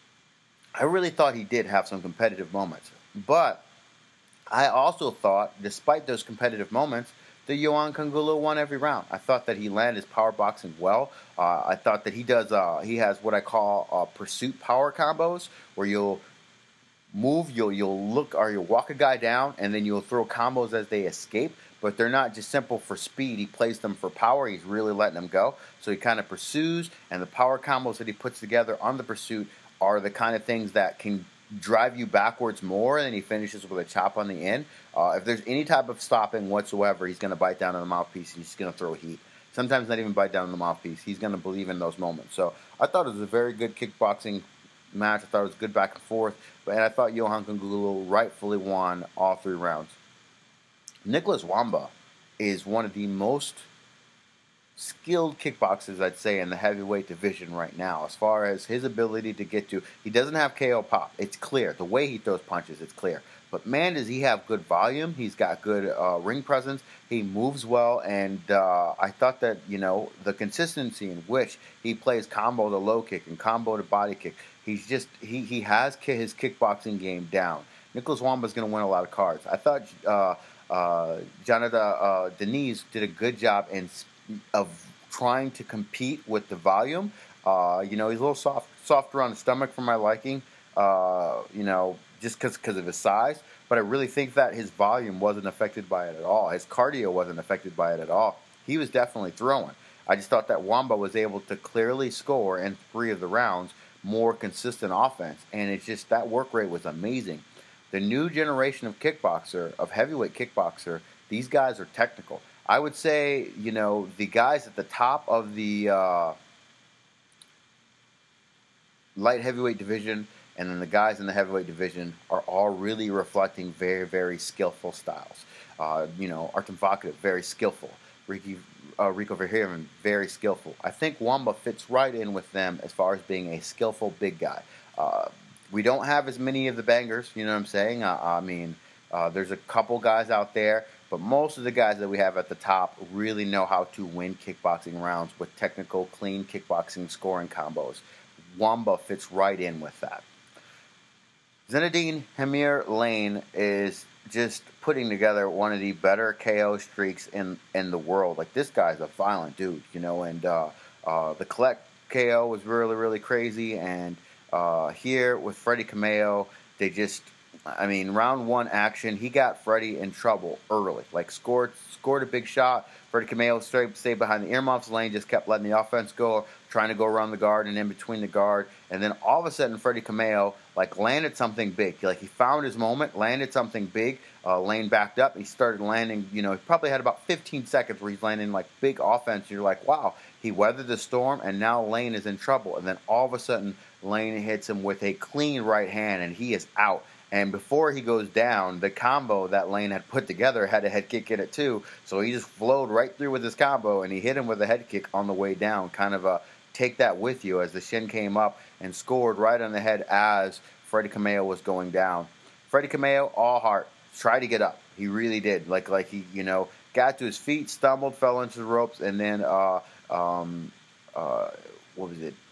I really thought he did have some competitive moments. But I also thought, despite those competitive moments, that Johan Kongulo won every round. I thought that he landed his power boxing well. Uh, I thought that he does. Uh, he has what I call uh, pursuit power combos, where you'll move, you'll you'll look or you'll walk a guy down, and then you'll throw combos as they escape. But they're not just simple for speed. He plays them for power. He's really letting them go. So he kind of pursues, and the power combos that he puts together on the pursuit are the kind of things that can drive you backwards more, and then he finishes with a chop on the end. Uh, if there's any type of stopping whatsoever, he's going to bite down on the mouthpiece, and he's going to throw heat. Sometimes not even bite down on the mouthpiece. He's going to believe in those moments. So I thought it was a very good kickboxing match. I thought it was good back and forth. But and I thought Johan Kongulo rightfully won all three rounds. Nicholas Wamba is one of the most skilled kickboxers, I'd say, in the heavyweight division right now. As far as his ability to get to, he doesn't have K O pop. It's clear. The way he throws punches, it's clear. But man, does he have good volume. He's got good uh, ring presence. He moves well, and uh, I thought that, you know, the consistency in which he plays combo to low kick and combo to body kick, he's just, he, he has his kickboxing game down. Nicholas Wamba's going to win a lot of cards. I thought uh, uh, Jonathan uh, Denise did a good job in of trying to compete with the volume. Uh, you know, he's a little soft, softer on the stomach for my liking, uh, you know, just because of his size. But I really think that his volume wasn't affected by it at all. His cardio wasn't affected by it at all. He was definitely throwing. I just thought that Wamba was able to clearly score in three of the rounds, more consistent offense, and it's just that work rate was amazing. The new generation of kickboxer, of heavyweight kickboxer, these guys are technical. I would say, you know, the guys at the top of the uh, light heavyweight division and then the guys in the heavyweight division are all really reflecting very, very skillful styles. Uh, you know, Artem Vakovic, very skillful. Ricky, uh, Rico Verhoeven, very skillful. I think Wamba fits right in with them as far as being a skillful big guy. Uh, we don't have as many of the bangers, you know what I'm saying? Uh, I mean, uh, there's a couple guys out there, but most of the guys that we have at the top really know how to win kickboxing rounds with technical, clean kickboxing scoring combos. Wamba fits right in with that. Zinedine Hamir Lane is just putting together one of the better K O streaks in, in the world. Like, this guy's a violent dude, you know, and uh, uh, the collect K O was really, really crazy, and uh, here with Freddie Cameo, they just, I mean, round one action, he got Freddie in trouble early. Like, scored scored a big shot. Freddie Cameo stayed, stayed behind the earmuffs. Lane just kept letting the offense go, trying to go around the guard and in between the guard. And then all of a sudden, Freddie Cameo, like, landed something big. Like, he found his moment, landed something big. Uh, Lane backed up. He started landing, you know, he probably had about fifteen seconds where he's landing, like, big offense. You're like, wow, he weathered the storm, and now Lane is in trouble. And then all of a sudden, Lane hits him with a clean right hand, and he is out. And before he goes down, the combo that Lane had put together had a head kick in it too. So he just flowed right through with his combo, and he hit him with a head kick on the way down. Kind of a take that with you as the shin came up and scored right on the head as Freddie Cameo was going down. Freddie Cameo, all heart, tried to get up. He really did. Like like he, you know, got to his feet, stumbled, fell into the ropes, and then uh, um, uh, what was it?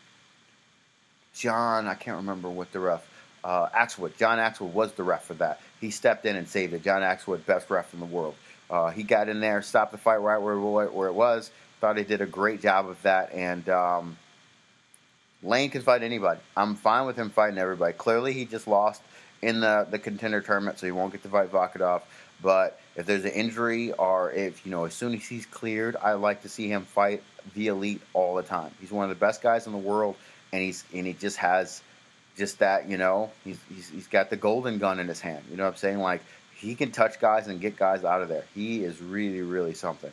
John, I can't remember what the ref. Uh, Axelwood, John Axelwood was the ref for that. He stepped in and saved it. John Axelwood, best ref in the world. Uh, he got in there, stopped the fight right where, where it was. Thought he did a great job of that. And um, Lane can fight anybody. I'm fine with him fighting everybody. Clearly, he just lost in the, the contender tournament, so he won't get to fight Vakodov. But if there's an injury or if, you know, as soon as he's cleared, I like to see him fight the elite all the time. He's one of the best guys in the world, and he's and he just has just that, you know, he's, he's he's got the golden gun in his hand. You know what I'm saying? Like, he can touch guys and get guys out of there. He is really, really something.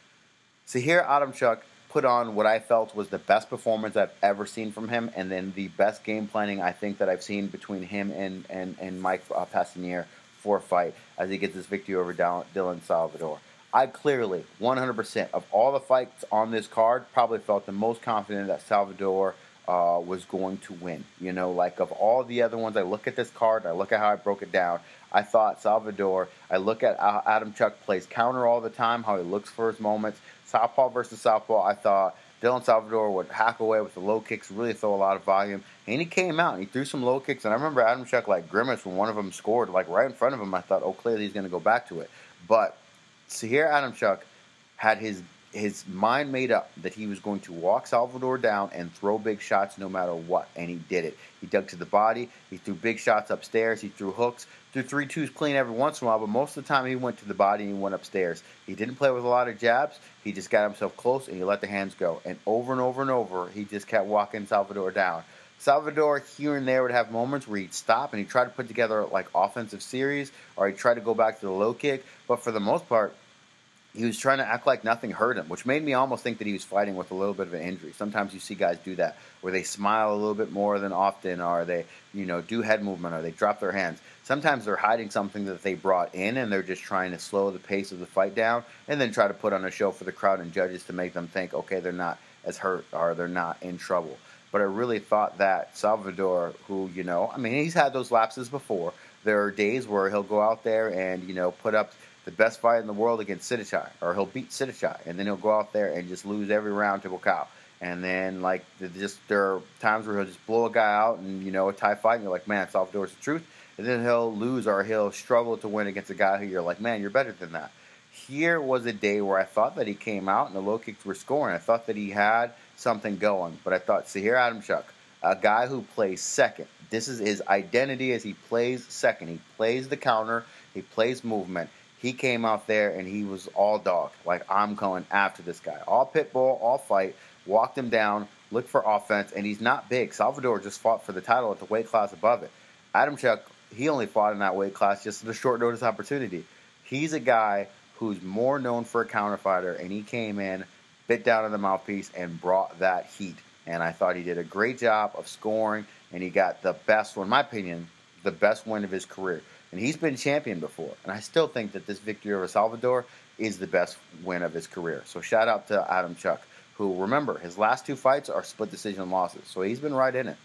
So here, Adamchuk put on what I felt was the best performance I've ever seen from him, and then the best game planning I think that I've seen between him and, and, and Mike uh, Passanier for a fight as he gets this victory over Dylan Salvador. I clearly, one hundred percent of all the fights on this card, probably felt the most confident that Salvador Uh, was going to win. You know, like, of all the other ones, I look at this card, I look at how I broke it down. I thought Salvador, I look at how Adamchuk plays counter all the time, how he looks for his moments. Southpaw versus Southpaw, I thought Dylan Salvador would hack away with the low kicks, really throw a lot of volume. And he came out and he threw some low kicks. And I remember Adamchuk, like, grimaced when one of them scored, like, right in front of him. I thought, oh, clearly he's going to go back to it. But so here Adamchuk had his his mind made up that he was going to walk Salvador down and throw big shots no matter what, and he did it. He dug to the body, he threw big shots upstairs, he threw hooks, threw three twos clean every once in a while, but most of the time he went to the body and he went upstairs. He didn't play with a lot of jabs, he just got himself close and he let the hands go. And over and over and over, he just kept walking Salvador down. Salvador here and there would have moments where he'd stop and he'd try to put together like offensive series, or he'd try to go back to the low kick, but for the most part, he was trying to act like nothing hurt him, which made me almost think that he was fighting with a little bit of an injury. Sometimes you see guys do that, where they smile a little bit more than often, or they, you know, do head movement, or they drop their hands. Sometimes they're hiding something that they brought in, and they're just trying to slow the pace of the fight down, and then try to put on a show for the crowd and judges to make them think, okay, they're not as hurt, or they're not in trouble. But I really thought that Salvador, who, you know, I mean, he's had those lapses before. There are days where he'll go out there and, you know, put up the best fight in the world against Sidichai, or he'll beat Sidichai, and then he'll go out there and just lose every round to Buakaw. And then, like, just there are times where he'll just blow a guy out and, you know, a tie fight, and you're like, man, Salvador's the truth. And then he'll lose or he'll struggle to win against a guy who you're like, man, you're better than that. Here was a day where I thought that he came out and the low kicks were scoring. I thought that he had something going, but I thought, see here, Adamchuk, a guy who plays second. This is his identity, as he plays second. He plays the counter. He plays movement. he came out there and he was all dog. Like, I'm going after this guy. All pit bull, all fight, walked him down, looked for offense, and he's not big. Salvador just fought for the title at the weight class above it. Adamchuk, he only fought in that weight class just at a short notice opportunity. He's a guy who's more known for a counterfighter, and he came in, bit down on the mouthpiece, and brought that heat. And I thought he did a great job of scoring, and he got the best, in my opinion, the best win of his career. And he's been champion before, and I still think that this victory over Salvador is the best win of his career. So shout out to Adamchuk, who, remember, his last two fights are split decision losses, so he's been right in it.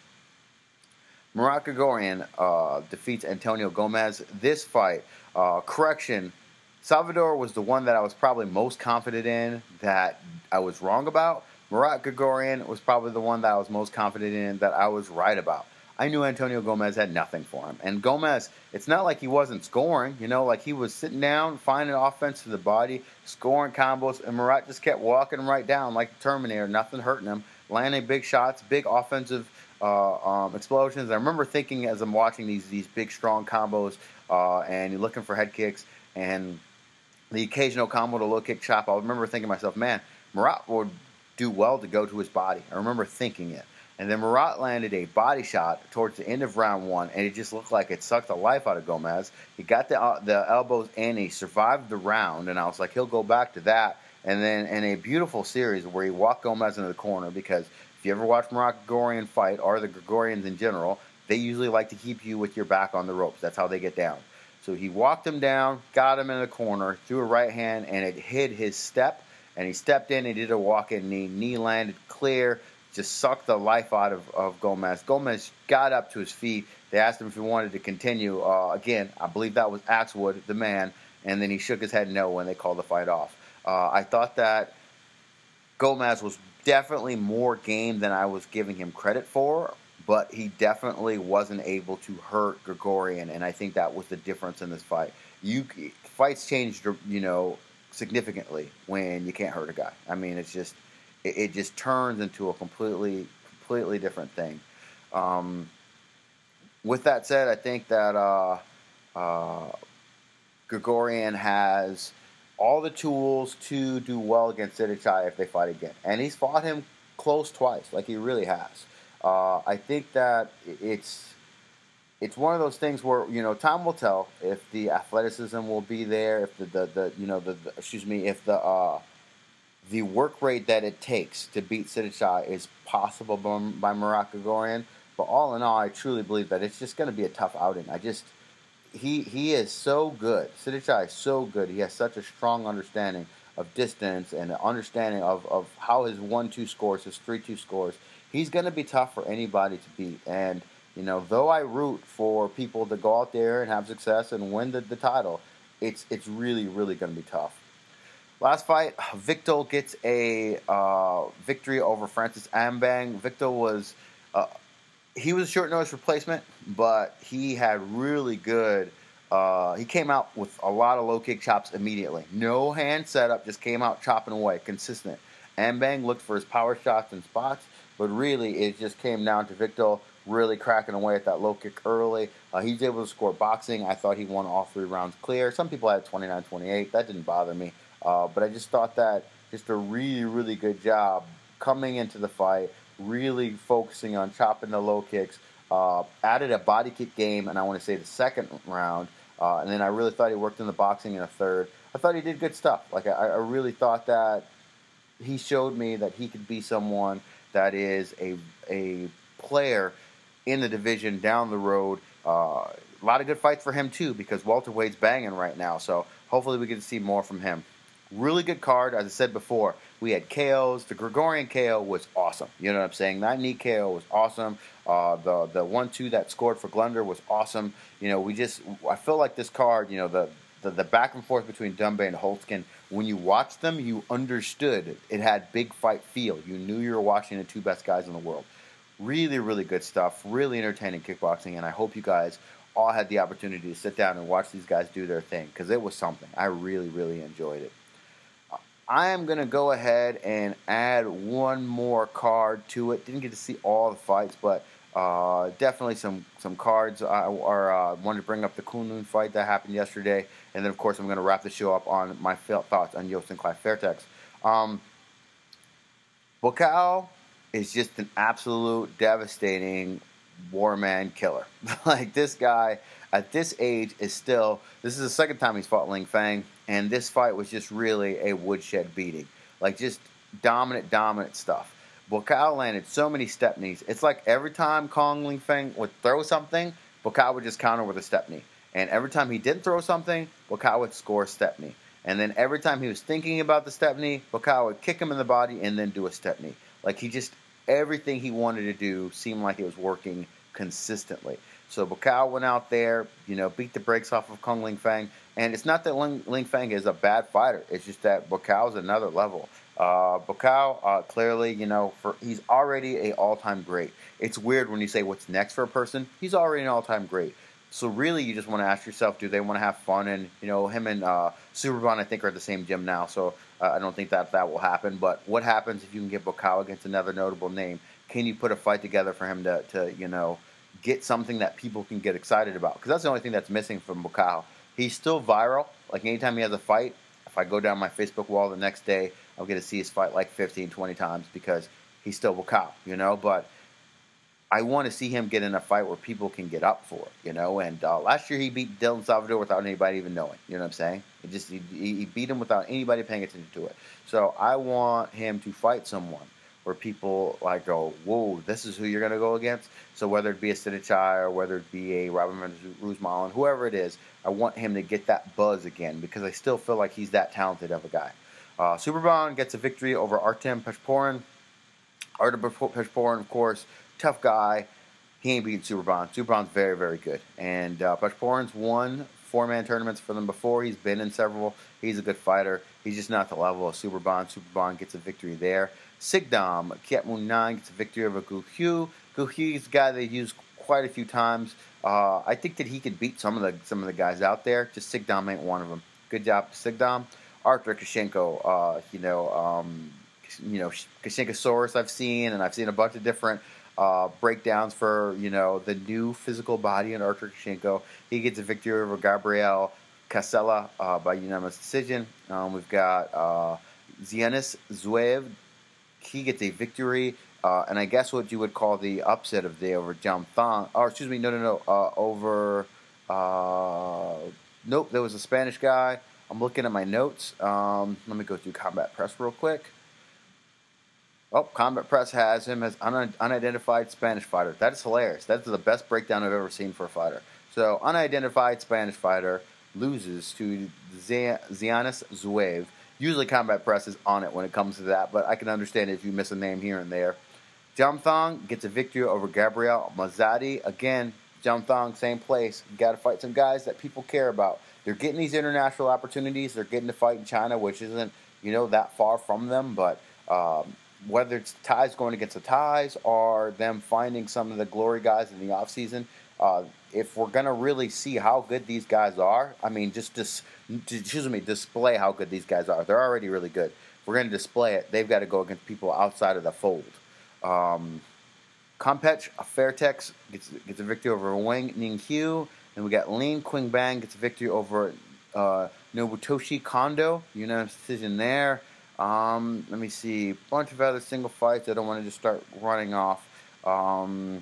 Murat Grigorian uh, defeats Antonio Gomez. This fight, uh, correction, Salvador was the one that I was probably most confident in that I was wrong about. Murat Grigorian was probably the one that I was most confident in that I was right about. I knew Antonio Gomez had nothing for him. And Gomez, it's not like he wasn't scoring. You know, like he was sitting down, finding offense to the body, scoring combos, and Murat just kept walking right down like the Terminator, nothing hurting him, landing big shots, big offensive uh, um, explosions. I remember thinking as I'm watching these these big, strong combos uh, and you're looking for head kicks and the occasional combo to low kick chop, I remember thinking to myself, man, Murat would do well to go to his body. I remember thinking it. And then Murat landed a body shot towards the end of round one, and it just looked like it sucked the life out of Gomez. He got the uh, the elbows in, he survived the round, and I was like, he'll go back to that. And then in a beautiful series where he walked Gomez into the corner, because if you ever watch Murat Grigorian fight, or the Grigorians in general, they usually like to keep you with your back on the ropes. That's how they get down. So he walked him down, got him in the corner, threw a right hand, and it hit his step. And he stepped in and did a walk-in knee. Knee landed clear, just sucked the life out of, of Gomez. Gomez got up to his feet. They asked him if he wanted to continue. Uh, again, I believe that was Axwood, the man, and then he shook his head no when they called the fight off. Uh, I thought that Gomez was definitely more game than I was giving him credit for, but he definitely wasn't able to hurt Grigorian, and I think that was the difference in this fight. You fights changed, you know, significantly when you can't hurt a guy. I mean, it's just it, it just turns into a completely completely different thing. Um, with that said, I think that uh, uh, Grigorian has all the tools to do well against Sidichai if they fight again, and he's fought him close twice, like he really has. Uh, I think that it's it's one of those things where, you know, time will tell if the athleticism will be there, if the, the, the you know the, the excuse me if the uh, the work rate that it takes to beat Sidichai is possible by, by Murat Grigorian. But all in all, I truly believe that it's just going to be a tough outing. I just he he is so good. Sidichai is so good. He has such a strong understanding of distance and an understanding of, of how his one two scores, his three two scores. He's going to be tough for anybody to beat. And you know, though I root for people to go out there and have success and win the, the title, it's it's really, really going to be tough. Last fight, Victor gets a uh, victory over Francis Ambang. Victor was uh, he was a short notice replacement, but he had really good. Uh, he came out with a lot of low kick chops immediately. No hand setup, just came out chopping away, consistent. Ambang looked for his power shots and spots, but really it just came down to Victor really cracking away at that low kick early. Uh, he was able to score boxing. I thought he won all three rounds clear. Some people had twenty-nine twenty-eight. That didn't bother me. Uh, but I just thought that just a really, really good job coming into the fight, really focusing on chopping the low kicks. Uh, added a body kick game, and I want to say the second round. Uh, and then I really thought he worked in the boxing in the third. I thought he did good stuff. Like I, I really thought that he showed me that he could be someone that is a a player in the division down the road. Uh, a lot of good fights for him too, because welterweight's banging right now. So hopefully we get to see more from him. Really good card, as I said before. We had K Os. The Grigorian K O was awesome. You know what I'm saying? That knee K O was awesome. Uh, the the one two that scored for Glunder was awesome. You know, we just I feel like this card. You know, the the, the back and forth between Dunbay and Holtzkin. When you watched them, you understood it, it had big fight feel. You knew you were watching the two best guys in the world. Really, really good stuff. Really entertaining kickboxing, and I hope you guys all had the opportunity to sit down and watch these guys do their thing, because it was something. I really, really enjoyed it. I am going to go ahead and add one more card to it. Didn't get to see all the fights, but Uh, definitely some some cards. I or uh, wanted to bring up the Kunlun fight that happened yesterday, and then of course I'm going to wrap the show up on my thoughts on Yost and Clive Fairtex. Um, Buakaw is just an absolute devastating war man killer. Like this guy at this age is still. This is the second time he's fought Ling Fang, and this fight was just really a woodshed beating. Like just dominant, dominant stuff. Buakaw landed so many step knees. It's like every time Kong Ling Feng would throw something, Buakaw would just counter with a step knee. And every time he didn't throw something, Buakaw would score a step knee. And then every time he was thinking about the step knee, Buakaw would kick him in the body and then do a step knee. Like he just, everything he wanted to do seemed like it was working consistently. So Buakaw went out there, you know, beat the brakes off of Kong Ling Feng. And it's not that Ling, Ling Feng is a bad fighter. It's just that Buakaw is another level. Uh, Buakaw, uh, clearly, you know, for he's already a all-time great. It's weird when you say what's next for a person. He's already an all-time great. So really, you just want to ask yourself, do they want to have fun? And you know, him and uh, Superbon, I think, are at the same gym now. So uh, I don't think that that will happen. But what happens if you can get Buakaw against another notable name? Can you put a fight together for him to, to you know, get something that people can get excited about? Because that's the only thing that's missing from Buakaw. He's still viral. Like anytime he has a fight, if I go down my Facebook wall the next day, I'm going to see his fight like fifteen, twenty times because he's still Buakaw, you know. But I want to see him get in a fight where people can get up for it, you know. And uh, last year he beat Dylan Salvador without anybody even knowing, you know what I'm saying? It just he, he beat him without anybody paying attention to it. So I want him to fight someone where people like go, whoa, this is who you're going to go against. So whether it be a Sidichai or whether it be a Robin Ruzmalin, whoever it is, I want him to get that buzz again because I still feel like he's that talented of a guy. Uh, Superbon gets a victory over Artem Peshporin. Artem Peshporin, of course, tough guy. He ain't beating Superbon. Superbon's very, very good. And uh, Peshporin's won four-man tournaments for them before. He's been in several. He's a good fighter. He's just not the level of Superbon. Superbon gets a victory there. Sigdam Kiatmun gets a victory over Gu Hu. Gu Hu's a guy they used quite a few times. Uh, I think that he could beat some of the some of the guys out there. Just Sigdam ain't one of them. Good job, Sigdam. Arthur Kashenko, uh, you know, um, you know, Kashenkosaurus I've seen, and I've seen a bunch of different uh, breakdowns for, you know, the new physical body in Arthur Kashenko. He gets a victory over Gabriel Casella uh, by unanimous decision. Um, we've got uh, Zianis Zuev. He gets a victory, uh, and I guess what you would call the upset of the day over Jam Thang. Or, excuse me, no, no, no, uh, over, uh, nope, there was a Spanish guy. I'm looking at my notes. Um, let me go through Combat Press real quick. Oh, Combat Press has him as un- unidentified Spanish fighter. That is hilarious. That's the best breakdown I've ever seen for a fighter. So, unidentified Spanish fighter loses to Zianis Zuev. Usually Combat Press is on it when it comes to that, but I can understand if you miss a name here and there. Jamthong gets a victory over Gabriel Mazadi. Again, Jamthong, same place. You got to fight some guys that people care about. They're getting these international opportunities. They're getting to fight in China, which isn't, you know, that far from them. But um, whether it's Thais going against the Thais or them finding some of the glory guys in the offseason, uh, if we're going to really see how good these guys are, I mean, just dis- excuse me, display how good these guys are. They're already really good. If we're going to display it, they've got to go against people outside of the fold. Um, Compech Fairtex gets, gets a victory over Wang Ningqiu. And we got Lin Qingbang gets a victory over uh, Nobutoshi Kondo. Unanimous decision there. Um, let me see. A bunch of other single fights. I don't want to just start running off. Um,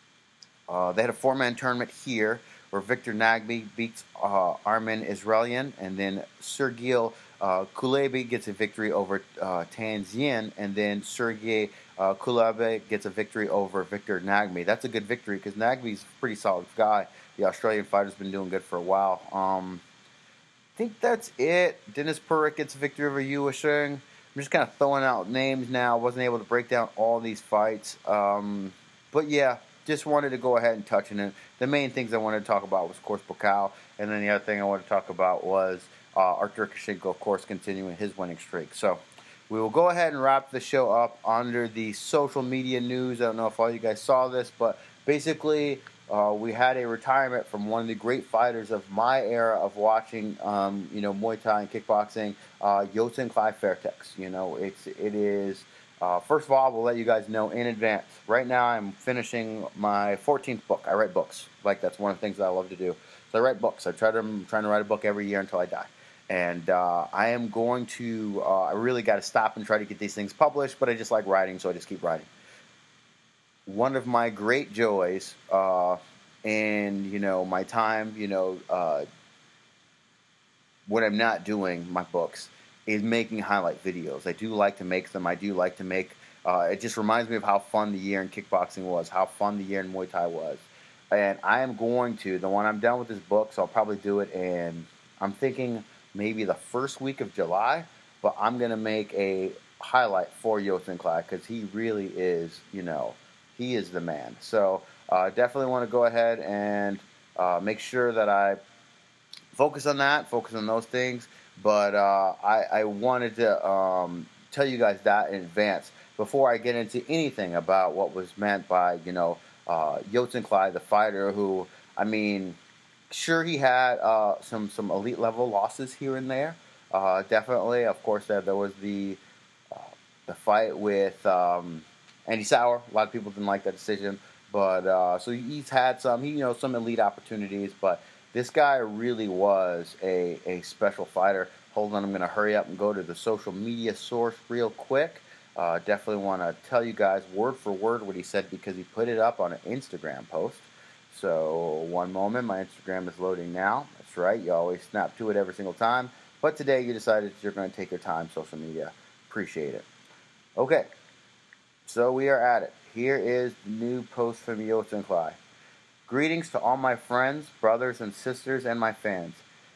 uh, they had a four-man tournament here where Victor Nagby beats uh, Armin Israelian. And then Sergio uh, Kulebi gets a victory over uh, Tan Zien. And then Sergey uh, Kulebi gets a victory over Victor Nagby. That's a good victory because Nagby's a pretty solid guy. The Australian fighter's been doing good for a while. Um, I think that's it. Dennis Purick gets a victory over Yu Sheng. I'm just kind of throwing out names now. Wasn't able to break down all these fights. Um, but yeah, just wanted to go ahead and touch on it. The main things I wanted to talk about was, of course, Buakaw. And then the other thing I wanted to talk about was uh, Arthur Kashenko, of course, continuing his winning streak. So we will go ahead and wrap the show up under the social media news. I don't know if all you guys saw this, but basically Uh, we had a retirement from one of the great fighters of my era of watching, um, you know, Muay Thai and kickboxing, uh, Yosin Clive Fairtex. You know, it's it is Uh, first of all, I will let you guys know in advance. Right now, I'm finishing my fourteenth book. I write books. Like, that's one of the things that I love to do. So I write books. I try to, I'm trying to write a book every year until I die. And uh, I am going to, uh, I really got to stop and try to get these things published, but I just like writing, so I just keep writing. One of my great joys uh, in, you know, my time, you know, uh, when I'm not doing my books, is making highlight videos. I do like to make them. I do like to make, uh, it just reminds me of how fun the year in kickboxing was, how fun the year in Muay Thai was. And I am going to, the when I'm done with this book, so I'll probably do it in, I'm thinking maybe the first week of July, but I'm going to make a highlight for Yodsan Clay because he really is, you know, he is the man. So uh, definitely want to go ahead and uh, make sure that I focus on that, focus on those things. But uh, I, I wanted to um, tell you guys that in advance before I get into anything about what was meant by, you know, uh, Yodsan Clay, the fighter who, I mean, sure he had uh, some, some elite level losses here and there. Uh, definitely. Of course, there, there was the, uh, the fight with um, Andy Sauer. A lot of people didn't like that decision. But uh, so he's had some, he, you know, some elite opportunities, but this guy really was a, a special fighter. Hold on, I'm going to hurry up and go to the social media source real quick. Uh, definitely want to tell you guys word for word what he said because he put it up on an Instagram post. So one moment, my Instagram is loading now. That's right, you always snap to it every single time. But today you decided you're going to take your time, social media. Appreciate it. Okay, so we are at it. Here is the new post from Yodsan Clay. Greetings to all my friends, brothers, and sisters, and my fans.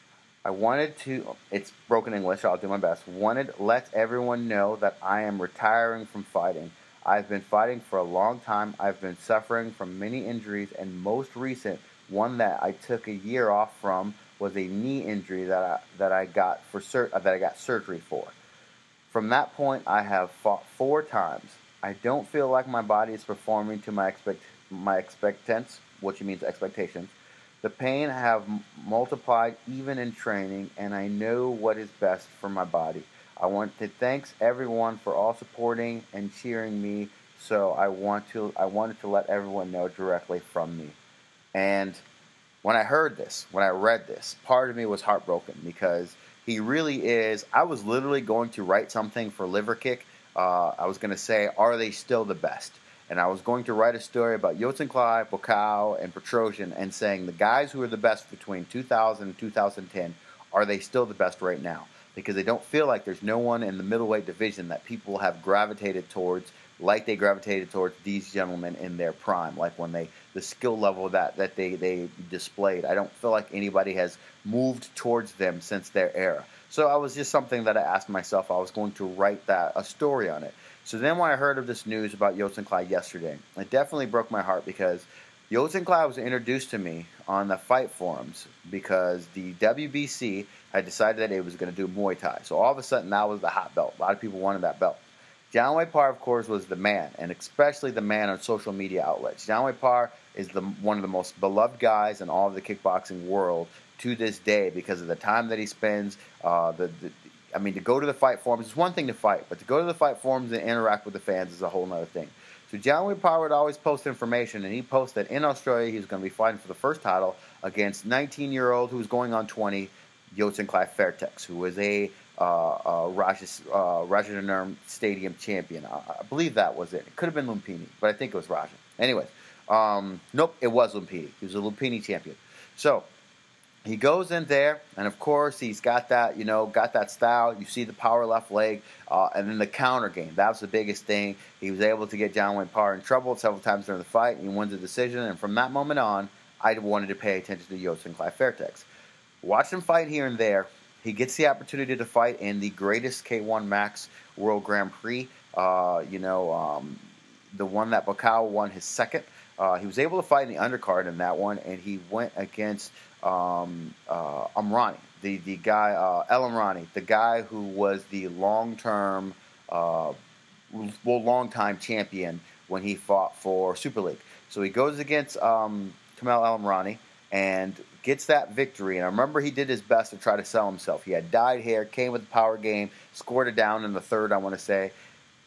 I wanted to, it's broken English, I'll do my best. Wanted to let everyone know that I am retiring from fighting. I've been fighting for a long time. I've been suffering from many injuries, and most recent one that I took a year off from was a knee injury that I, that I got for sur- that I got surgery for. From that point, I have fought four times. I don't feel like my body is performing to my expect my expectance, which means expectations. The pain have m- multiplied even in training, and I know what is best for my body. I want to thanks everyone for all supporting and cheering me. So I want to I wanted to let everyone know directly from me. And when I heard this, when I read this, part of me was heartbroken because he really is. I was literally going to write something for Liver Kick. Uh, I was going to say, are they still the best? And I was going to write a story about Yodsan Clay, Buakaw, and Petrosian and saying the guys who are the best between two thousand and two thousand ten, are they still the best right now? Because they don't feel like there's no one in the middleweight division that people have gravitated towards like they gravitated towards these gentlemen in their prime, like when they, the skill level that, that they, they displayed. I don't feel like anybody has moved towards them since their era. So I was just something that I asked myself. I was going to write that, a story on it. So then when I heard of this news about Yodsan Clay yesterday, it definitely broke my heart because Yodsan Clay was introduced to me on the fight forums because the W B C had decided that it was going to do Muay Thai. So all of a sudden that was the hot belt. A lot of people wanted that belt. John Wei Parr, of course, was the man, and especially the man on social media outlets. John Wei Parr is the, one of the most beloved guys in all of the kickboxing world to this day because of the time that he spends. Uh, the, the I mean, to go to the fight forums, it's one thing to fight, but to go to the fight forums and interact with the fans is a whole other thing. So John Wei Parr would always post information, and he posted that in Australia he was going to be fighting for the first title against nineteen-year-old who was going on twenty, Yodsan Clay Fairtex, who was a uh, uh, Rajas, uh, Rajasthan Stadium champion. I, I believe that was it. It could have been Lumpini, but I think it was Raja. Anyways, um, nope, it was Lumpini. He was a Lumpini champion. So he goes in there, and of course, he's got that, you know, got that style. You see the power left leg, uh, and then the counter game. That was the biggest thing. He was able to get John Wei Parr in trouble several times during the fight, and he wins the decision. And from that moment on, I wanted to pay attention to Yodsan Clay Fairtex. Watch him fight here and there. He gets the opportunity to fight in the greatest K one Max World Grand Prix. Uh, you know, um, the one that Buakaw won his second. Uh, he was able to fight in the undercard in that one, and he went against um, uh, Amrani, the the guy uh, El Amrani, the guy who was the long term, uh, well, long time champion when he fought for Super League. So he goes against um, Kamel El Amrani and gets that victory. And I remember he did his best to try to sell himself. He had dyed hair, came with the power game, scored it down in the third, I want to say.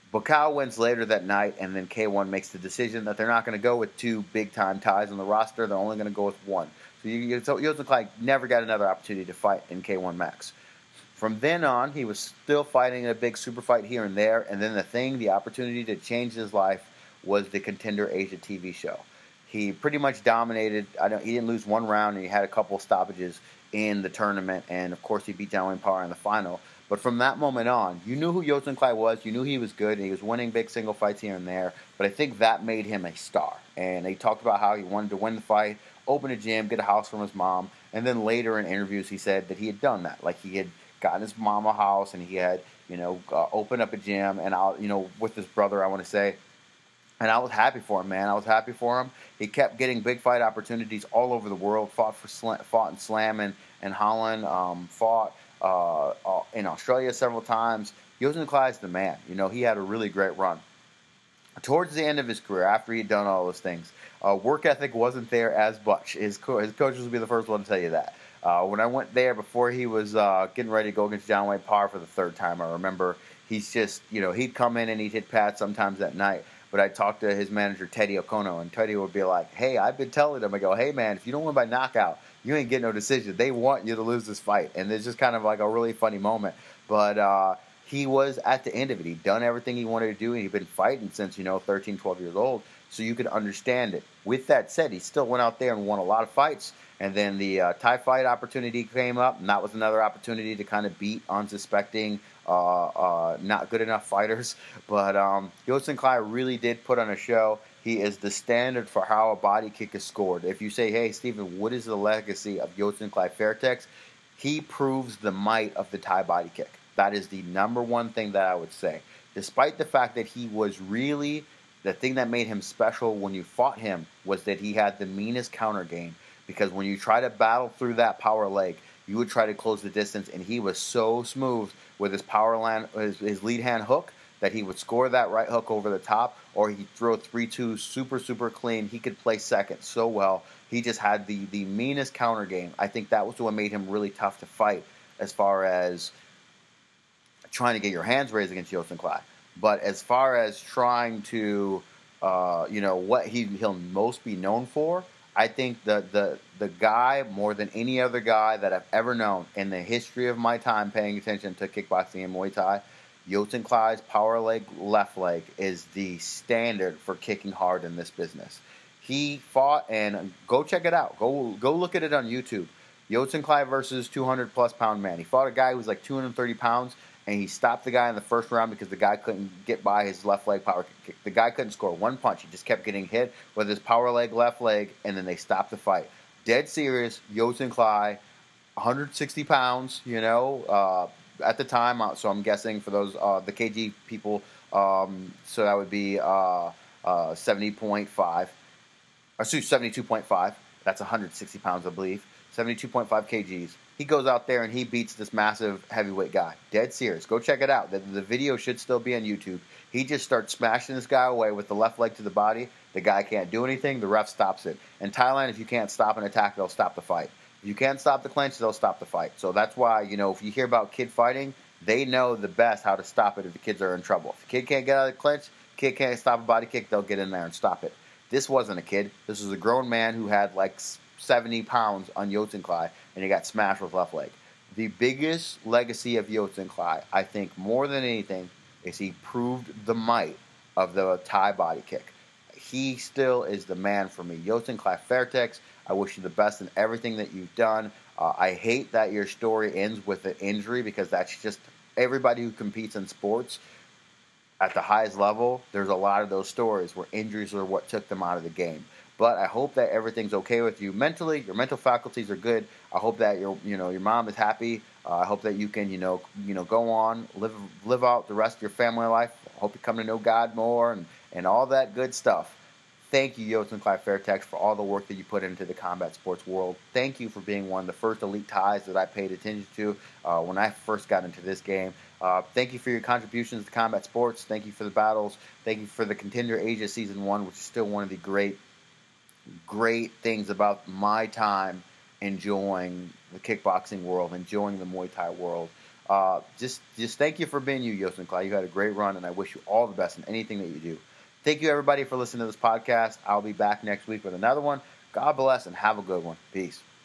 Buakaw wins later that night, and then K one makes the decision that they're not going to go with two big-time ties on the roster. They're only going to go with one. So you, so Yozenklein never got another opportunity to fight in K one Max. From then on, he was still fighting a big super fight here and there, and then the thing, the opportunity to change his life was the Contender Asia T V show. He pretty much dominated. I don't, he didn't lose one round, and he had a couple stoppages in the tournament, and of course he beat John Wayne Parr in the final. But from that moment on, you knew who Yozenklein was. You knew he was good, and he was winning big single fights here and there. But I think that made him a star. And he talked about how he wanted to win the fight, open a gym, get a house from his mom. And then later in interviews, he said that he had done that. Like he had gotten his mom a house, and he had, you know, uh, opened up a gym, and I, you know, with his brother, I want to say. And I was happy for him, man. I was happy for him. He kept getting big fight opportunities all over the world. Fought for sl- fought in Slam and, and Holland. Um, fought uh, uh, in Australia several times. Yozenklein is the man. You know, he had a really great run. Towards the end of his career, after he'd done all those things, uh, work ethic wasn't there as much. His, co- his coaches would be the first one to tell you that. Uh, when I went there before he was uh, getting ready to go against John Wayne Parr for the third time, I remember he's just, you know, he'd come in and he'd hit pads sometimes at night. But I talked to his manager, Teddy Okono, and Teddy would be like, hey, I've been telling him, I go, hey, man, if you don't win by knockout, you ain't getting no decision. They want you to lose this fight. And it's just kind of like a really funny moment. But uh, he was at the end of it. He'd done everything he wanted to do, and he'd been fighting since, you know, thirteen, twelve years old. So you could understand it. With that said, he still went out there and won a lot of fights. And then the uh, Thai fight opportunity came up, and that was another opportunity to kind of beat unsuspecting, uh, uh, not good enough fighters. But um, Yozenklein really did put on a show. He is the standard for how a body kick is scored. If you say, hey, Stephen, what is the legacy of Yozenklein Fairtex? He proves the might of the Thai body kick. That is the number one thing that I would say. Despite the fact that he was really, the thing that made him special when you fought him was that he had the meanest counter game. Because when you try to battle through that power leg, you would try to close the distance, and he was so smooth with his power land, his, his lead hand hook, that he would score that right hook over the top, or he'd throw three two super, super clean. He could play second so well. He just had the, the meanest counter game. I think that was what made him really tough to fight as far as trying to get your hands raised against Yozenklein. But as far as trying to, uh, you know, what he, he'll most be known for, I think the, the the guy, more than any other guy that I've ever known in the history of my time paying attention to kickboxing and Muay Thai, Yozenklein's power leg, left leg is the standard for kicking hard in this business. He fought, and go check it out. Go go look at it on YouTube. Yozenklein versus two hundred plus pound man. He fought a guy who was like two hundred thirty pounds, and he stopped the guy in the first round because the guy couldn't get by his left leg power kick. The guy couldn't score one punch. He just kept getting hit with his power leg, left leg, and then they stopped the fight. Dead serious, Yozenklein, one hundred sixty pounds, you know, uh, at the time. So I'm guessing for those, uh, the K G people, um, so that would be uh, uh, seventy point five. Or seventy-two point five. That's one hundred sixty pounds, I believe. seventy-two point five kgs. He goes out there and he beats this massive heavyweight guy. Dead serious. Go check it out. The, the video should still be on YouTube. He just starts smashing this guy away with the left leg to the body. The guy can't do anything. The ref stops it. In Thailand, if you can't stop an attack, they'll stop the fight. If you can't stop the clinch, they'll stop the fight. So that's why, you know, if you hear about kid fighting, they know the best how to stop it if the kids are in trouble. If the kid can't get out of the clinch, kid can't stop a body kick, they'll get in there and stop it. This wasn't a kid. This was a grown man who had like seventy pounds on Yozenklein, and he got smashed with left leg. The biggest legacy of Yozenklein, I think, more than anything, is he proved the might of the Thai body kick. He still is the man for me. Yozenklein Fairtex, I wish you the best in everything that you've done. Uh, I hate that your story ends with an injury, because that's just everybody who competes in sports at the highest level. There's a lot of those stories where injuries are what took them out of the game. But I hope that everything's okay with you mentally. Your mental faculties are good. I hope that your, you know, your mom is happy. Uh, I hope that you can, you know, you know, go on, live, live out the rest of your family life. I hope you come to know God more and, and all that good stuff. Thank you, Yozenklein Fairtex, for all the work that you put into the combat sports world. Thank you for being one of the first elite Thais that I paid attention to uh, when I first got into this game. Uh, thank you for your contributions to combat sports. Thank you for the battles. Thank you for the Contender Asia Season one, which is still one of the great great things about my time enjoying the kickboxing world, enjoying the Muay Thai world. Uh, just just thank you for being you, Yosin Cloud. You had a great run, and I wish you all the best in anything that you do. Thank you, everybody, for listening to this podcast. I'll be back next week with another one. God bless and have a good one. Peace.